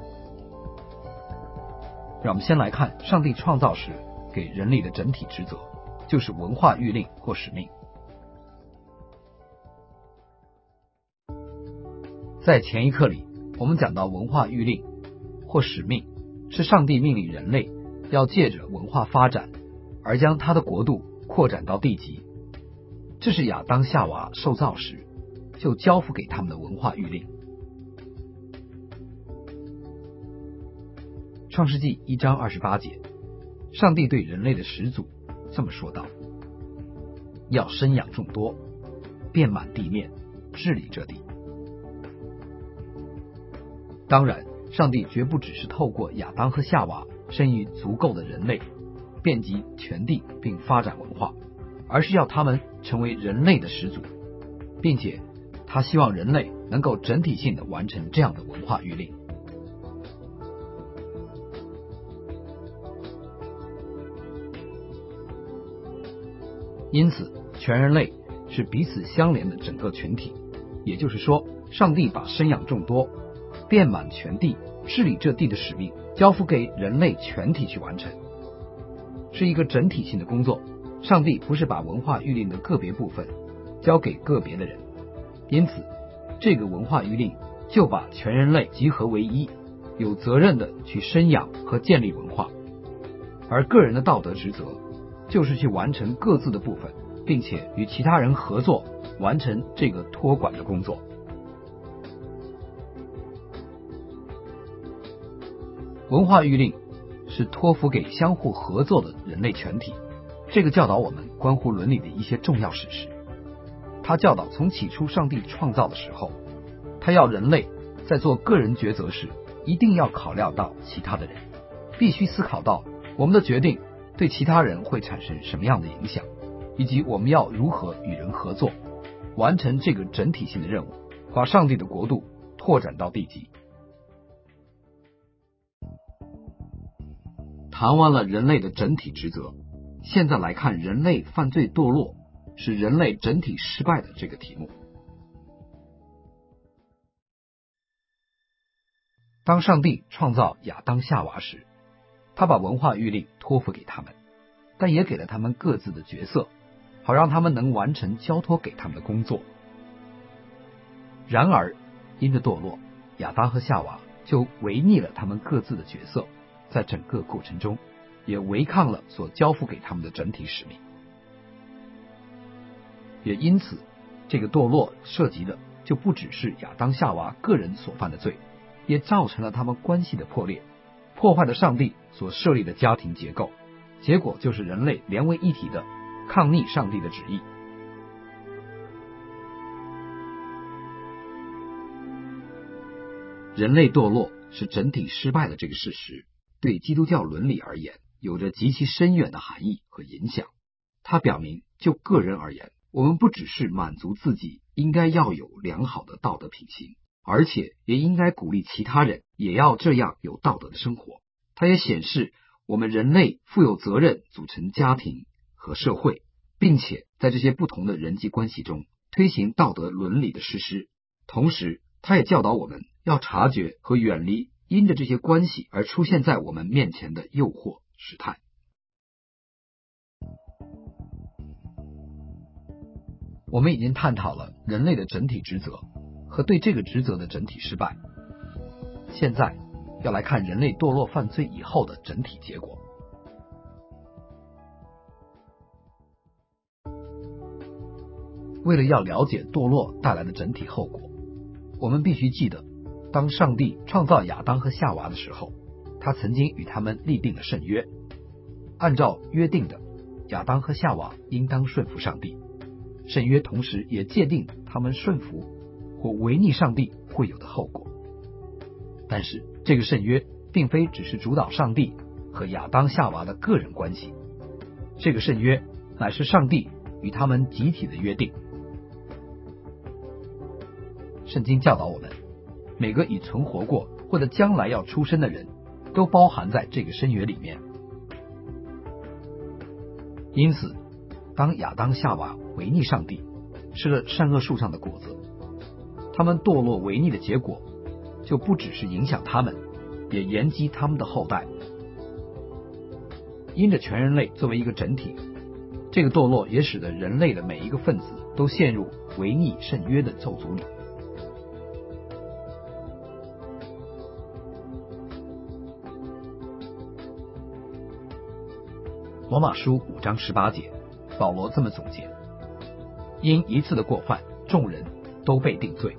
让我们先来看上帝创造时给人类的整体职责，就是文化谕令或使命。在前一课里，我们讲到文化谕令或使命是上帝命令人类要借着文化发展而将他的国度扩展到地极，这是亚当夏娃受造时就交付给他们的文化谕令。创世纪一章二十八节，上帝对人类的始祖这么说道：要生养众多，遍满地面，治理这地。当然，上帝绝不只是透过亚当和夏娃生育足够的人类，遍及全地并发展文化，而是要他们成为人类的始祖，并且他希望人类能够整体性的完成这样的文化谕令。因此，全人类是彼此相连的整个群体，也就是说，上帝把生养众多、遍满全地、治理这地的使命交付给人类全体去完成，是一个整体性的工作。上帝不是把文化谕令的个别部分交给个别的人，因此这个文化谕令就把全人类集合为一，有责任的去生养和建立文化，而个人的道德职责就是去完成各自的部分，并且与其他人合作完成这个托管的工作。文化谕令是托付给相互合作的人类全体，这个教导我们关乎伦理的一些重要事实。他教导从起初上帝创造的时候，他要人类在做个人抉择时一定要考量到其他的人，必须思考到我们的决定对其他人会产生什么样的影响，以及我们要如何与人合作，完成这个整体性的任务， 把上帝的国度拓展到地极。 谈完了人类的整体职责，现在来看人类犯罪堕落使人类整体失败的这个题目。 当上帝创造亚当夏娃时，他把文化谕令托付给他们，但也给了他们各自的角色，好让他们能完成交托给他们的工作。然而因着堕落，亚当和夏娃就违逆了他们各自的角色，在整个过程中也违抗了所交付给他们的整体使命。也因此，这个堕落涉及的就不只是亚当夏娃个人所犯的罪，也造成了他们关系的破裂，破坏了上帝所设立的家庭结构，结果就是人类连为一体的抗逆上帝的旨意。 人类堕落是整体失败的这个事实，对基督教伦理而言有着极其深远的含义和影响。它表明，就个人而言，我们不只是满足自己应该要有良好的道德品行，而且也应该鼓励其他人也要这样有道德的生活。它也显示我们人类负有责任组成家庭和社会，并且在这些不同的人际关系中推行道德伦理的实施。同时它也教导我们要察觉和远离因着这些关系而出现在我们面前的诱惑试探。 我们已经探讨了人类的整体职责和对这个职责的整体失败，现在要来看人类堕落犯罪以后的整体结果。为了要了解堕落带来的整体后果，我们必须记得，当上帝创造亚当和夏娃的时候，他曾经与他们立定了圣约。按照约定的，亚当和夏娃应当顺服上帝。圣约同时也界定他们顺服或违逆上帝会有的后果。但是这个圣约并非只是主导上帝和亚当夏娃的个人关系，这个圣约乃是上帝与他们集体的约定。圣经教导我们，每个已存活过或者将来要出生的人都包含在这个圣约里面。因此当亚当夏娃违逆上帝，吃了善恶树上的果子，他们堕落违逆的结果就不只是影响他们，也延及他们的后代。因着全人类作为一个整体，这个堕落也使得人类的每一个分子都陷入违逆圣约的咒诅里。罗马书五章十八节，保罗这么总结：因一次的过犯，众人都被定罪。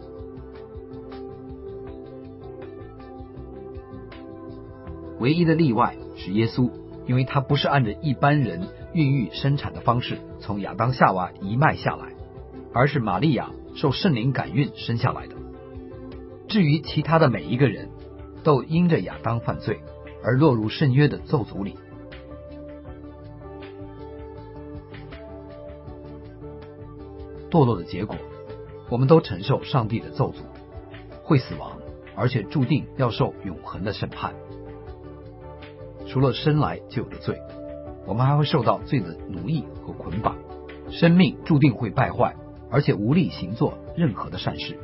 唯一的例外是耶稣， 因为他不是按着一般人孕育生产的方式从亚当夏娃一脉下来，而是玛利亚受圣灵感孕生下来的。至于其他的每一个人，都因着亚当犯罪而落入圣约的咒诅里。堕落的结果，我们都承受上帝的咒诅，会死亡，而且注定要受永恒的审判。除了生来就有的罪，我们还会受到罪的奴役和捆绑，生命注定会败坏，而且无力行做任何的善事。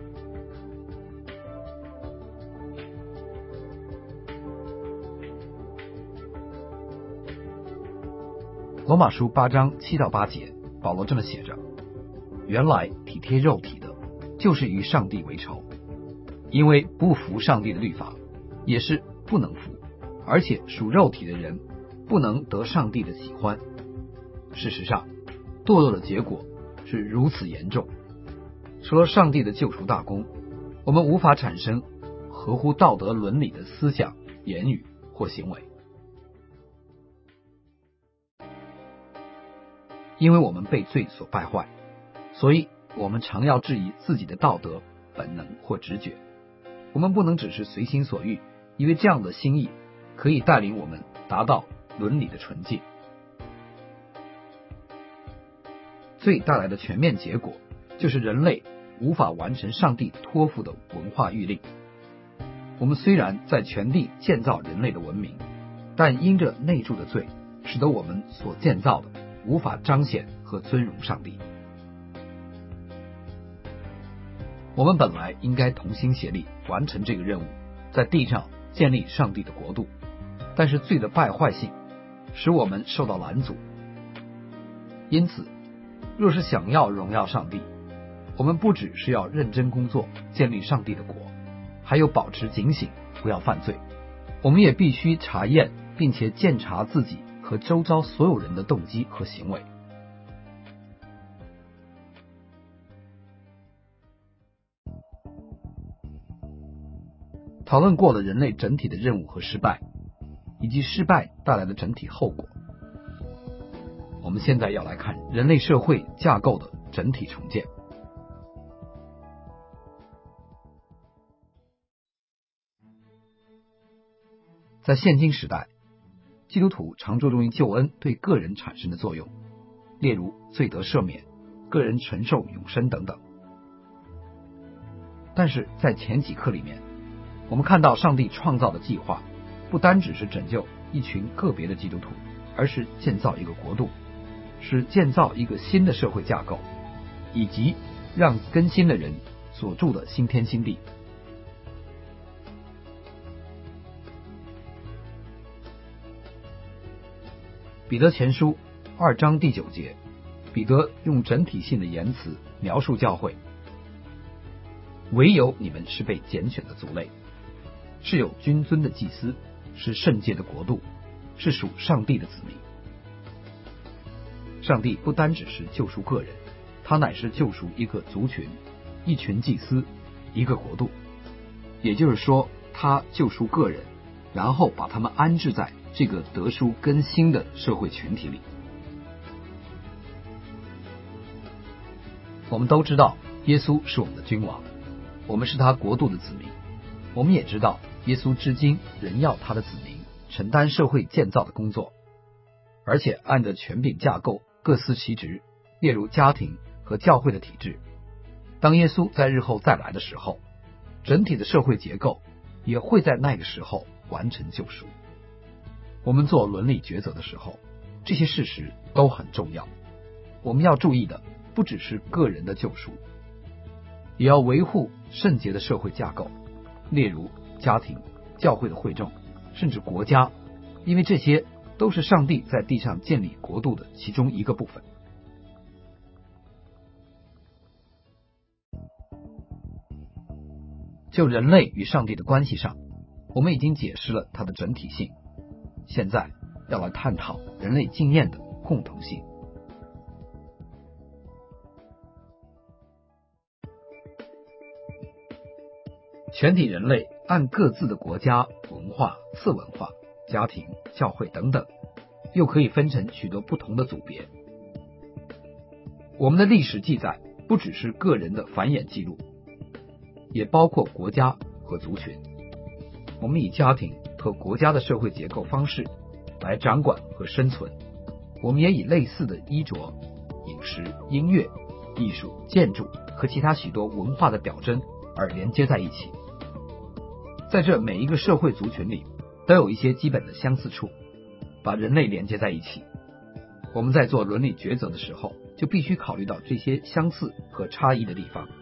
罗马书八章七到八节，保罗这么写着：原来体贴肉体的，就是与上帝为仇，因为不服上帝的律法，也是不能服，而且属肉体的人不能得上帝的喜欢。事实上，堕落的结果是如此严重，除了上帝的救赎大功，我们无法产生合乎道德伦理的思想、言语或行为。因为我们被罪所败坏，所以我们常要质疑自己的道德、本能或直觉。我们不能只是随心所欲，因为这样的心意可以带领我们达到伦理的纯净。罪带来的全面结果，就是人类无法完成上帝托付的文化谕令。我们虽然在全地建造人类的文明，但因着内住的罪，使得我们所建造的无法彰显和尊荣上帝。我们本来应该同心协力完成这个任务，在地上建立上帝的国度，但是罪的败坏性使我们受到拦阻。因此，若是想要荣耀上帝，我们不只是要认真工作建立上帝的国，还有保持警醒，不要犯罪。我们也必须查验并且鉴察自己和周遭所有人的动机和行为。讨论过了人类整体的任务和失败，以及失败带来的整体后果。我们现在要来看人类社会架构的整体重建。在现今时代，基督徒常注重于救恩对个人产生的作用，例如罪得赦免、个人承受永生等等。但是在前几课里面，我们看到上帝创造的计划不单只是拯救一群个别的基督徒，而是建造一个国度，是建造一个新的社会架构，以及让更新的人所住的新天新地。彼得前书二章第九节，彼得用整体性的言辞描述教会：唯有你们是被拣选的族类，是有君尊的祭司，是圣洁的国度，是属上帝的子民。上帝不单只是救赎个人，他乃是救赎一个族群、一群祭司、一个国度。也就是说，他救赎个人，然后把他们安置在这个得赎更新的社会群体里。我们都知道耶稣是我们的君王，我们是他国度的子民。我们也知道耶稣至今仍要他的子民承担社会建造的工作，而且按着权柄架构各司其职，列如家庭和教会的体制。当耶稣在日后再来的时候，整体的社会结构也会在那个时候完成救赎。我们做伦理抉择的时候，这些事实都很重要。我们要注意的不只是个人的救赎，也要维护圣洁的社会架构，例如家庭、教会的会众，甚至国家，因为这些都是上帝在地上建立国度的其中一个部分。就人类与上帝的关系上，我们已经解释了它的整体性，现在要来探讨人类经验的共同性。全体人类按各自的国家、文化、次文化、家庭、教会等等，又可以分成许多不同的组别。我们的历史记载不只是个人的繁衍记录，也包括国家和族群。我们以家庭和国家的社会结构方式来掌管和生存，我们也以类似的衣着、饮食、音乐、艺术、建筑和其他许多文化的表征而连接在一起。在这每一个社会族群里，都有一些基本的相似处，把人类连接在一起。我们在做伦理抉择的时候，就必须考虑到这些相似和差异的地方。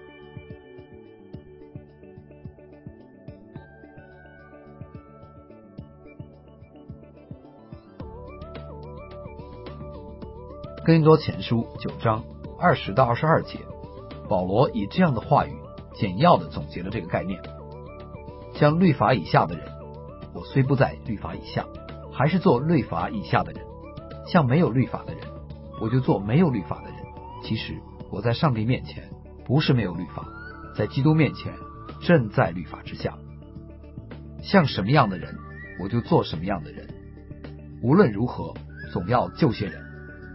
哥林多前书九章二十到二十二节，保罗以这样的话语简要地总结了这个概念。像律法以下的人，我虽不在律法以下，还是做律法以下的人；像没有律法的人，我就做没有律法的人。其实我在上帝面前不是没有律法，在基督面前正在律法之下。像什么样的人，我就做什么样的人。无论如何，总要救些人。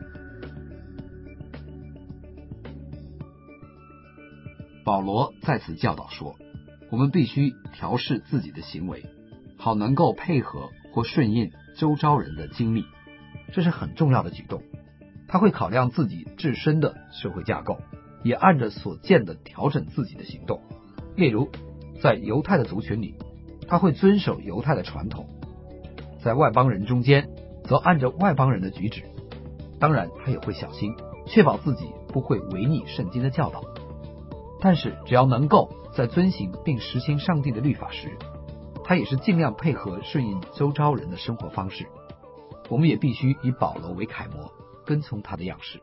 保罗在此教导说，我们必须调试自己的行为，好能够配合或顺应周遭人的经历，这是很重要的举动。他会考量自己自身的社会架构， 也按着所见的调整自己的行动。例如，在犹太的族群里，他会遵守犹太的传统；在外邦人中间，则按着外邦人的举止。当然，他也会小心，确保自己不会违逆圣经的教导。但是，只要能够在遵行并实行上帝的律法时，他也是尽量配合顺应周遭人的生活方式。我们也必须以保罗为楷模，跟从他的样式。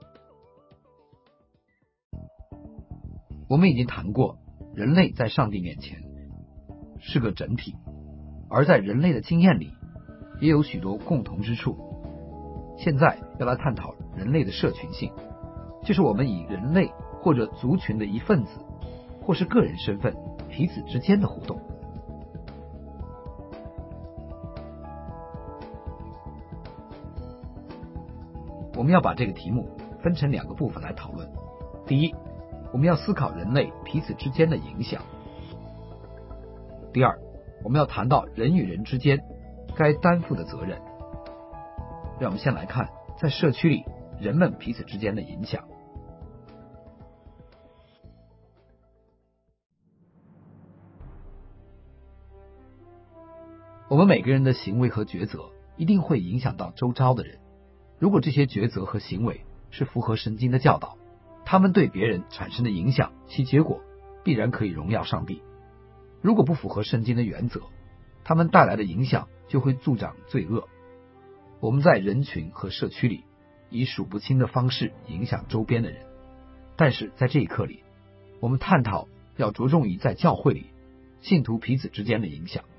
我们已经谈过，人类在上帝面前是个整体，而在人类的经验里也有许多共同之处。现在要来探讨人类的社群性，就是我们以人类或者族群的一份子，或是个人身份彼此之间的互动。我们要把这个题目分成两个部分来讨论。第一，我们要思考人类彼此之间的影响。第二，我们要谈到人与人之间该担负的责任。让我们先来看在社区里人们彼此之间的影响。我们每个人的行为和抉择一定会影响到周遭的人。如果这些抉择和行为是符合圣经的教导，他们对别人产生的影响，其结果必然可以荣耀上帝。如果不符合圣经的原则，他们带来的影响就会助长罪恶。我们在人群和社区里以数不清的方式影响周边的人，但是在这一课里，我们探讨要着重于在教会里信徒彼此之间的影响。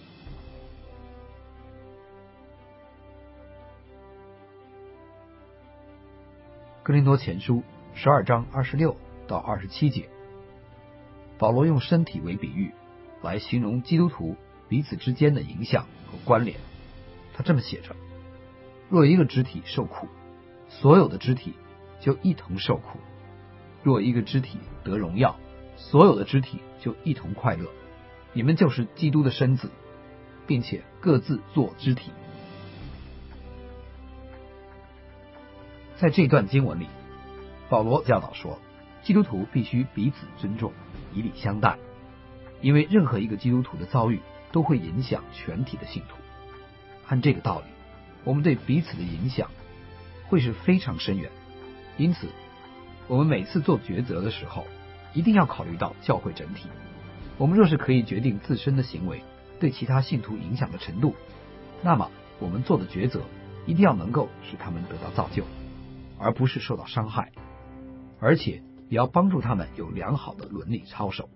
哥林多前书十二章二十六到二十七节，保罗用身体为比喻来形容基督徒彼此之间的影响和关联。他这么写着：若一个肢体受苦，所有的肢体就一同受苦；若一个肢体得荣耀，所有的肢体就一同快乐。你们就是基督的身子，并且各自做肢体。在这段经文里，保罗教导说，基督徒必须彼此尊重，以礼相待，因为任何一个基督徒的遭遇都会影响全体的信徒。按这个道理，我们对彼此的影响会是非常深远。因此，我们每次做抉择的时候，一定要考虑到教会整体。我们若是可以决定自身的行为对其他信徒影响的程度，那么我们做的抉择一定要能够使他们得到造就，而不是受到伤害，而且也要帮助他们有良好的伦理操守。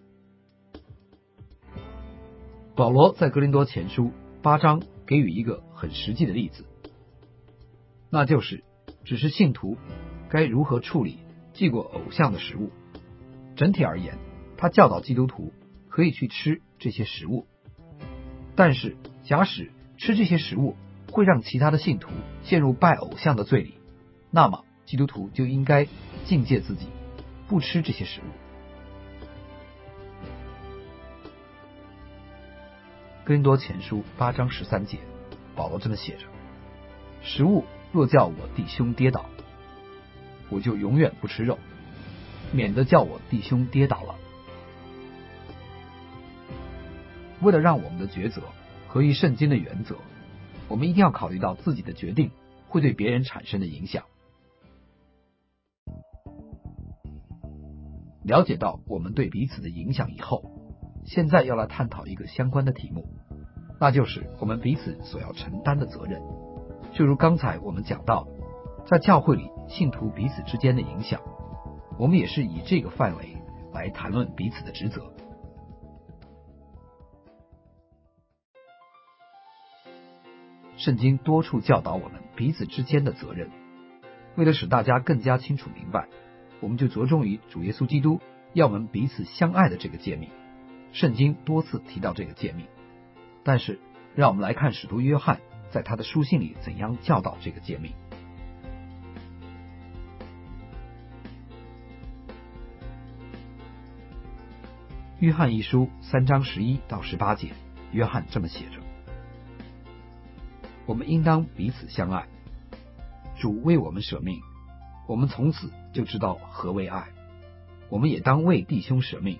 保罗在哥林多前书八章给予一个很实际的例子，那就是只是信徒该如何处理祭过偶像的食物。整体而言，他教导基督徒可以去吃这些食物，但是假使吃这些食物会让其他的信徒陷入拜偶像的罪里，那么基督徒就应该境戒自己，不吃这些食物。哥林多前书八章十三节，保罗这么写着：食物若叫我弟兄跌倒，我就永远不吃肉，免得叫我弟兄跌倒了。为了让我们的抉择合于圣经的原则，我们一定要考虑到自己的决定会对别人产生的影响。了解到我们对彼此的影响以后，现在要来探讨一个相关的题目，那就是我们彼此所要承担的责任。就如刚才我们讲到，在教会里信徒彼此之间的影响，我们也是以这个范围来谈论彼此的职责。圣经多处教导我们彼此之间的责任，为了使大家更加清楚明白，我们就着重于主耶稣基督要我们彼此相爱的这个诫命。圣经多次提到这个诫命，但是让我们来看使徒约翰在他的书信里怎样教导这个诫命。约翰一书三章十一到十八节，约翰这么写着：我们应当彼此相爱，主为我们舍命，我们从此就知道何为爱。 我们也当为弟兄舍命。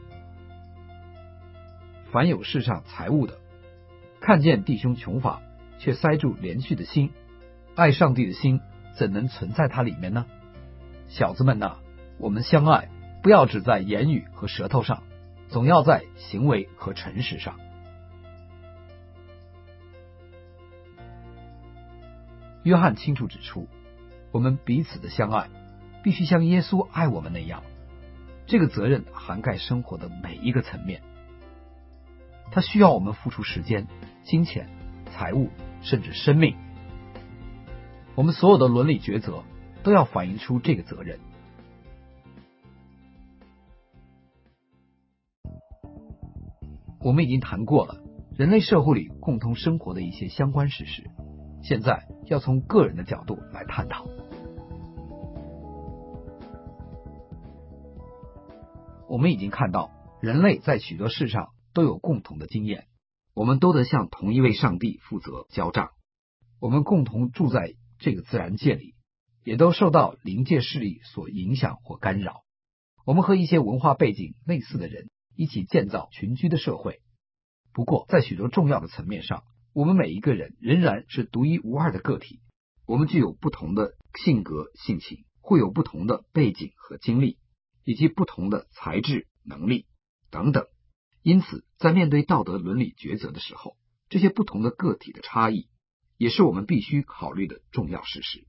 凡有世上财物的，看见弟兄穷乏，却塞住连续的心，爱上帝的心怎能存在他里面呢？小子们呐，我们相爱，不要只在言语和舌头上，总要在行为和诚实上。约翰清楚指出，我们彼此的相爱必须像耶稣爱我们那样，这个责任涵盖生活的每一个层面，它需要我们付出时间、金钱、财物，甚至生命。我们所有的伦理抉择都要反映出这个责任。我们已经谈过了人类社会里共同生活的一些相关事实，现在要从个人的角度来探讨。我们已经看到，人类在许多事上都有共同的经验， 我们都得向同一位上帝负责交账。 我们共同住在这个自然界里，也都受到灵界势力所影响或干扰。我们和一些文化背景类似的人一起建造群居的社会。不过，在许多重要的层面上，我们每一个人仍然是独一无二的个体。 我们具有不同的性格、性情，会有不同的背景和经历，以及不同的才智、能力等等。因此，在面对道德伦理抉择的时候，这些不同的个体的差异，也是我们必须考虑的重要事实。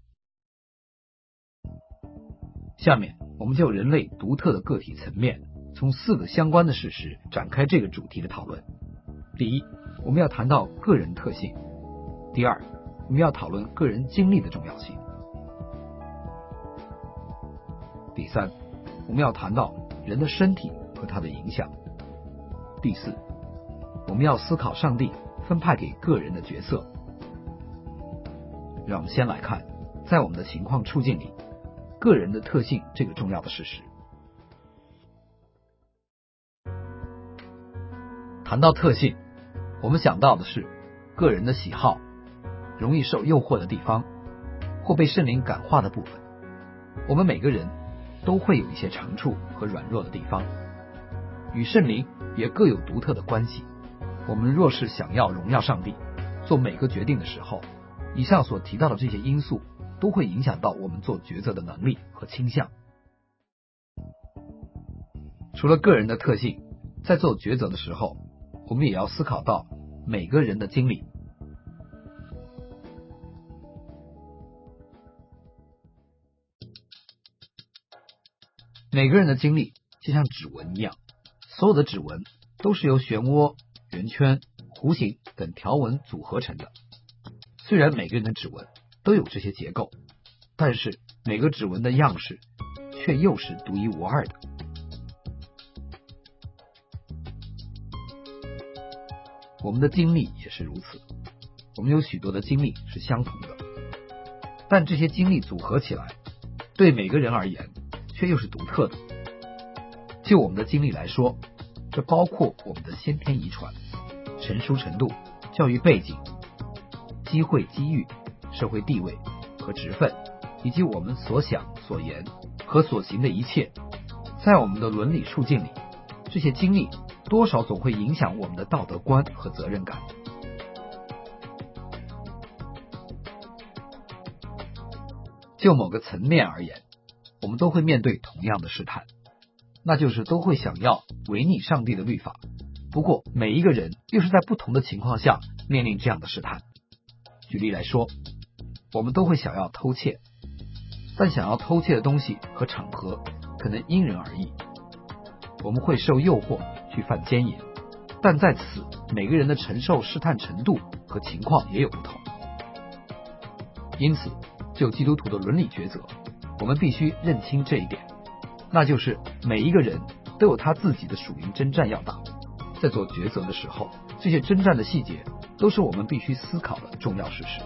下面，我们就人类独特的个体层面，从四个相关的事实展开这个主题的讨论。第一，我们要谈到个人特性；第二，我们要讨论个人经历的重要性；第三，我们要谈到人的身体和它的影响；第四，我们要思考上帝分派给个人的角色。让我们先来看，在我们的情况处境里，个人的特性这个重要的事实。谈到特性，我们想到的是个人的喜好、容易受诱惑的地方，或被圣灵感化的部分。我们每个人都会有一些长处和软弱的地方，与圣灵也各有独特的关系。我们若是想要荣耀上帝，做每个决定的时候，以上所提到的这些因素都会影响到我们做抉择的能力和倾向。除了个人的特性，在做抉择的时候，我们也要思考到每个人的经历。每个人的经历就像指纹一样，所有的指纹都是由漩涡、圆圈、弧形等条纹组合成的。虽然每个人的指纹都有这些结构，但是每个指纹的样式却又是独一无二的。我们的经历也是如此，我们有许多的经历是相同的，但这些经历组合起来，对每个人而言却又是独特的。就我们的经历来说，这包括我们的先天遗传、成熟程度、教育背景、机会机遇、社会地位和职分，以及我们所想所言和所行的一切。在我们的伦理处境里，这些经历多少总会影响我们的道德观和责任感。就某个层面而言，我们都会面对同样的试探，那就是都会想要违逆上帝的律法。不过每一个人又是在不同的情况下面临这样的试探。举例来说，我们都会想要偷窃，但想要偷窃的东西和场合可能因人而异。我们会受诱惑去犯奸淫，但在此每个人的承受试探程度和情况也有不同。因此，就基督徒的伦理抉择，我们必须认清这一点，那就是每一个人都有他自己的属灵征战要打。在做抉择的时候，这些征战的细节都是我们必须思考的重要事实。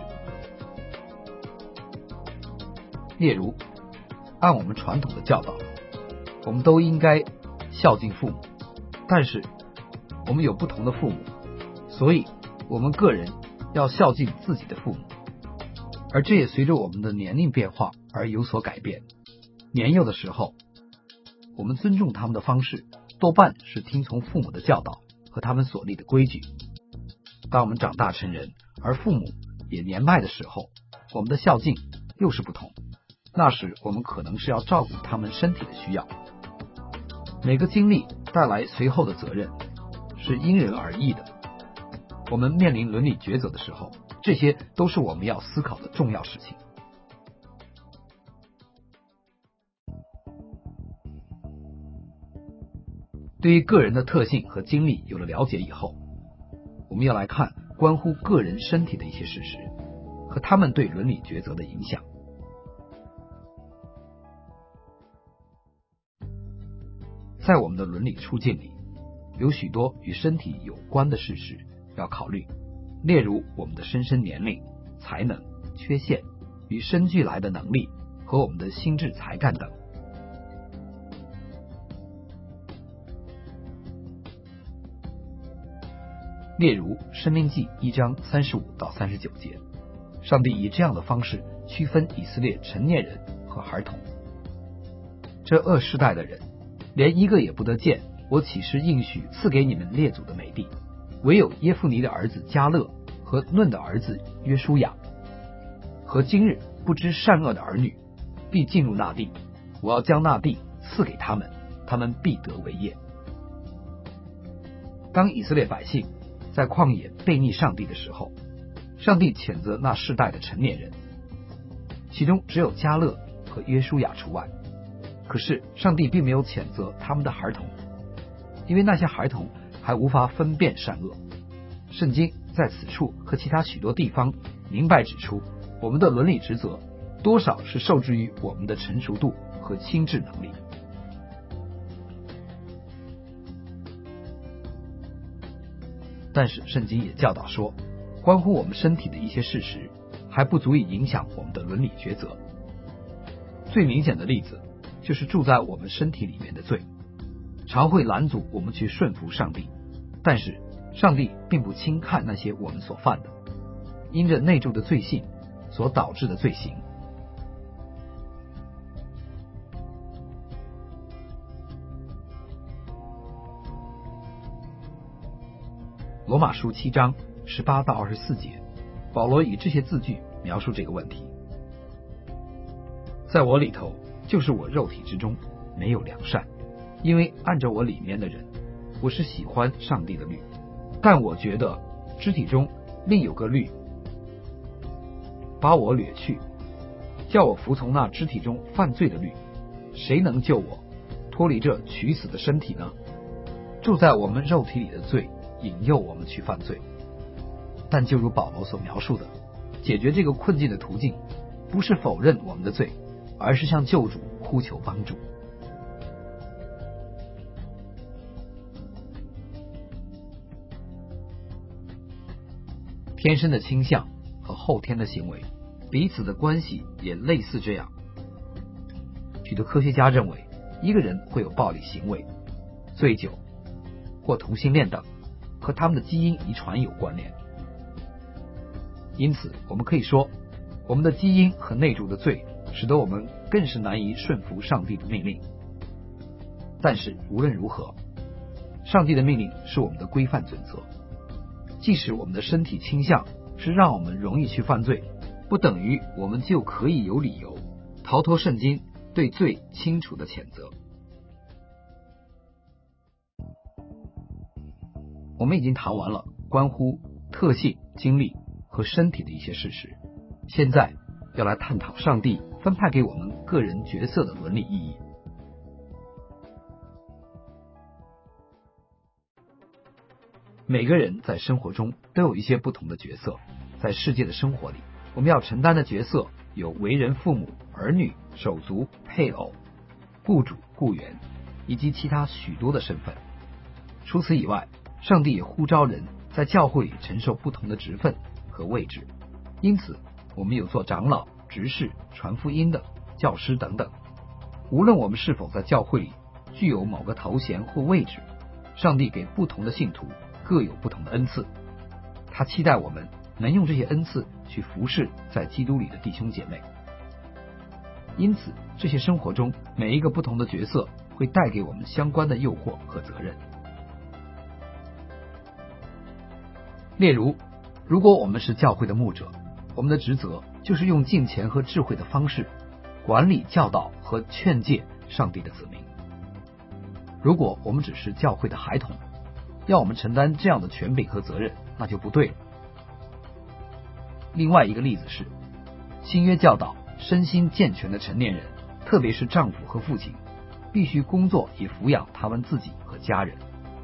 例如，按我们传统的教导，我们都应该孝敬父母，但是我们有不同的父母，所以我们个人要孝敬自己的父母，而这也随着我们的年龄变化而有所改变。年幼的时候， 我们尊重他们的方式多半是听从父母的教导和他们所立的规矩。当我们长大成人，而父母也年迈的时候，我们的孝敬又是不同。那时我们可能是要照顾他们身体的需要。每个经历带来随后的责任是因人而异的。我们面临伦理抉择的时候，这些都是我们要思考的重要事情。对于个人的特性和经历有了了解以后，我们要来看关乎个人身体的一些事实和他们对伦理抉择的影响。在我们的伦理处境里，有许多与身体有关的事实要考虑，例如我们的生身年龄、才能、缺陷、与生俱来的能力和我们的心智才干等。例如申命记一章三十五到三十九节，上帝以这样的方式区分以色列成年人和孩童。这二世代的人连一个也不得见我起誓应许赐给你们列祖的美地，唯有耶夫尼的儿子迦勒和嫩的儿子约书亚和今日不知善恶的儿女必进入那地，我要将那地赐给他们，他们必得为业。当以色列百姓在旷野背逆上帝的时候，上帝谴责那世代的成年人，其中只有迦勒和约书亚除外。可是上帝并没有谴责他们的孩童，因为那些孩童还无法分辨善恶。圣经在此处和其他许多地方明白指出，我们的伦理职责多少是受制于我们的成熟度和心智能力。但是圣经也教导说，关乎我们身体的一些事实还不足以影响我们的伦理抉择。最明显的例子就是住在我们身体里面的罪，常会拦阻我们去顺服上帝。但是上帝并不轻看那些我们所犯的，因着内住的罪性所导致的罪行。罗马书七章十八到二十四节，保罗以这些字句描述这个问题。在我里头，就是我肉体之中没有良善，因为按着我里面的人，我是喜欢上帝的律，但我觉得肢体中另有个律把我掠去，叫我服从那肢体中犯罪的律。谁能救我脱离这取死的身体呢？住在我们肉体里的罪引诱我们去犯罪。但就如保罗所描述的，解决这个困境的途径不是否认我们的罪，而是向救主呼求帮助。天生的倾向和后天的行为彼此的关系也类似这样。许多科学家认为，一个人会有暴力行为、醉酒或同性恋等，和他们的基因遗传有关联。因此我们可以说，我们的基因和内住的罪使得我们更是难以顺服上帝的命令。但是无论如何，上帝的命令是我们的规范准则。即使我们的身体倾向是让我们容易去犯罪，不等于我们就可以有理由逃脱圣经对罪清楚的谴责。我们已经谈完了关乎特性、经历和身体的一些事实，现在要来探讨上帝分派给我们个人角色的伦理意义。每个人在生活中都有一些不同的角色，在世界的生活里，我们要承担的角色有为人父母、儿女、手足、配偶、雇主、雇员以及其他许多的身份。除此以外，上帝也呼召人在教会里承受不同的职分和位置，因此我们有做长老、执事、传福音的、教师等等。无论我们是否在教会里具有某个头衔或位置，上帝给不同的信徒各有不同的恩赐，他期待我们能用这些恩赐去服侍在基督里的弟兄姐妹。因此这些生活中每一个不同的角色会带给我们相关的诱惑和责任。例如，如果我们是教会的牧者，我们的职责就是用敬虔和智慧的方式管理、教导和劝诫上帝的子民。如果我们只是教会的孩童，要我们承担这样的权柄和责任，那就不对了。另外一个例子是，新约教导身心健全的成年人，特别是丈夫和父亲，必须工作以抚养他们自己和家人。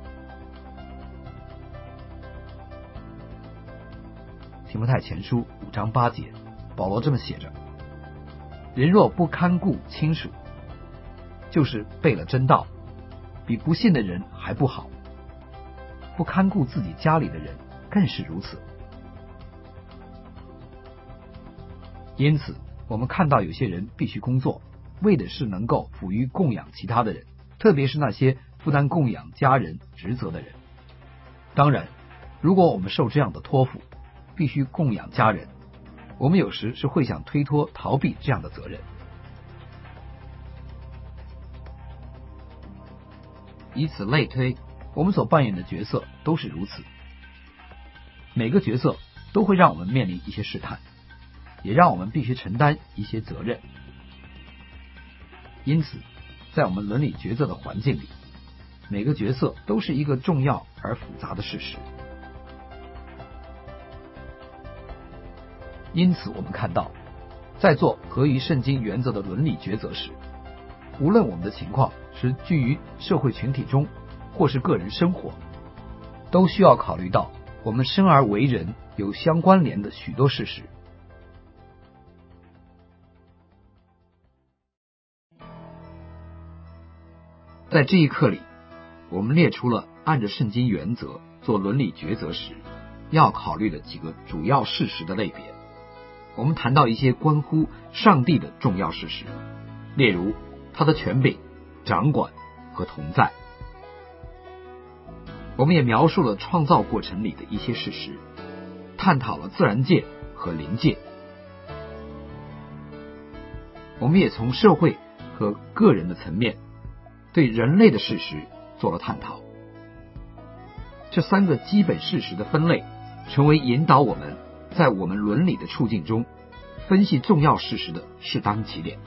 提摩太前书五章八节，保罗这么写着：人若不看顾亲属，就是背了真道，比不信的人还不好；不看顾自己家里的人，更是如此。因此，我们看到有些人必须工作，为的是能够抚育供养其他的人，特别是那些负担供养家人职责的人。当然，如果我们受这样的托付，必须供养家人，我们有时是会想推脱、逃避这样的责任。以此类推，我们所扮演的角色都是如此。每个角色都会让我们面临一些试探，也让我们必须承担一些责任。因此，在我们伦理抉择的环境里，每个角色都是一个重要而复杂的事实。因此，我们看到，在做合于圣经原则的伦理抉择时，无论我们的情况是居于社会群体中，或是个人生活，都需要考虑到我们生而为人有相关联的许多事实。在这一课里，我们列出了按着圣经原则做伦理抉择时要考虑的几个主要事实的类别。我们谈到一些关乎上帝的重要事实，例如他的权柄、掌管和同在。我们也描述了创造过程里的一些事实，探讨了自然界和灵界。我们也从社会和个人的层面对人类的事实做了探讨。这三个基本事实的分类，成为引导我们在我们伦理的处境中分析重要事实的适当起点。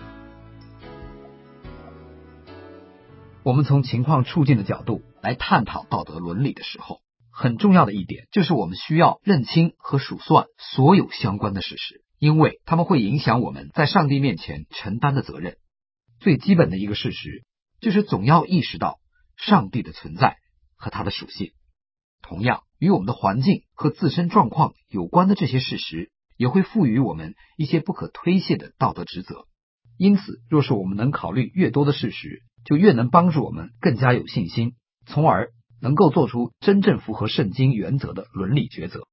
我们从情况处境的角度来探讨道德伦理的时候，很重要的一点就是我们需要认清和数算所有相关的事实，因为它们会影响我们在上帝面前承担的责任。最基本的一个事实就是总要意识到上帝的存在和他的属性。同样，与我们的环境和自身状况有关的这些事实，也会赋予我们一些不可推卸的道德职责。因此，若是我们能考虑越多的事实，就越能帮助我们更加有信心，从而能够做出真正符合圣经原则的伦理抉择。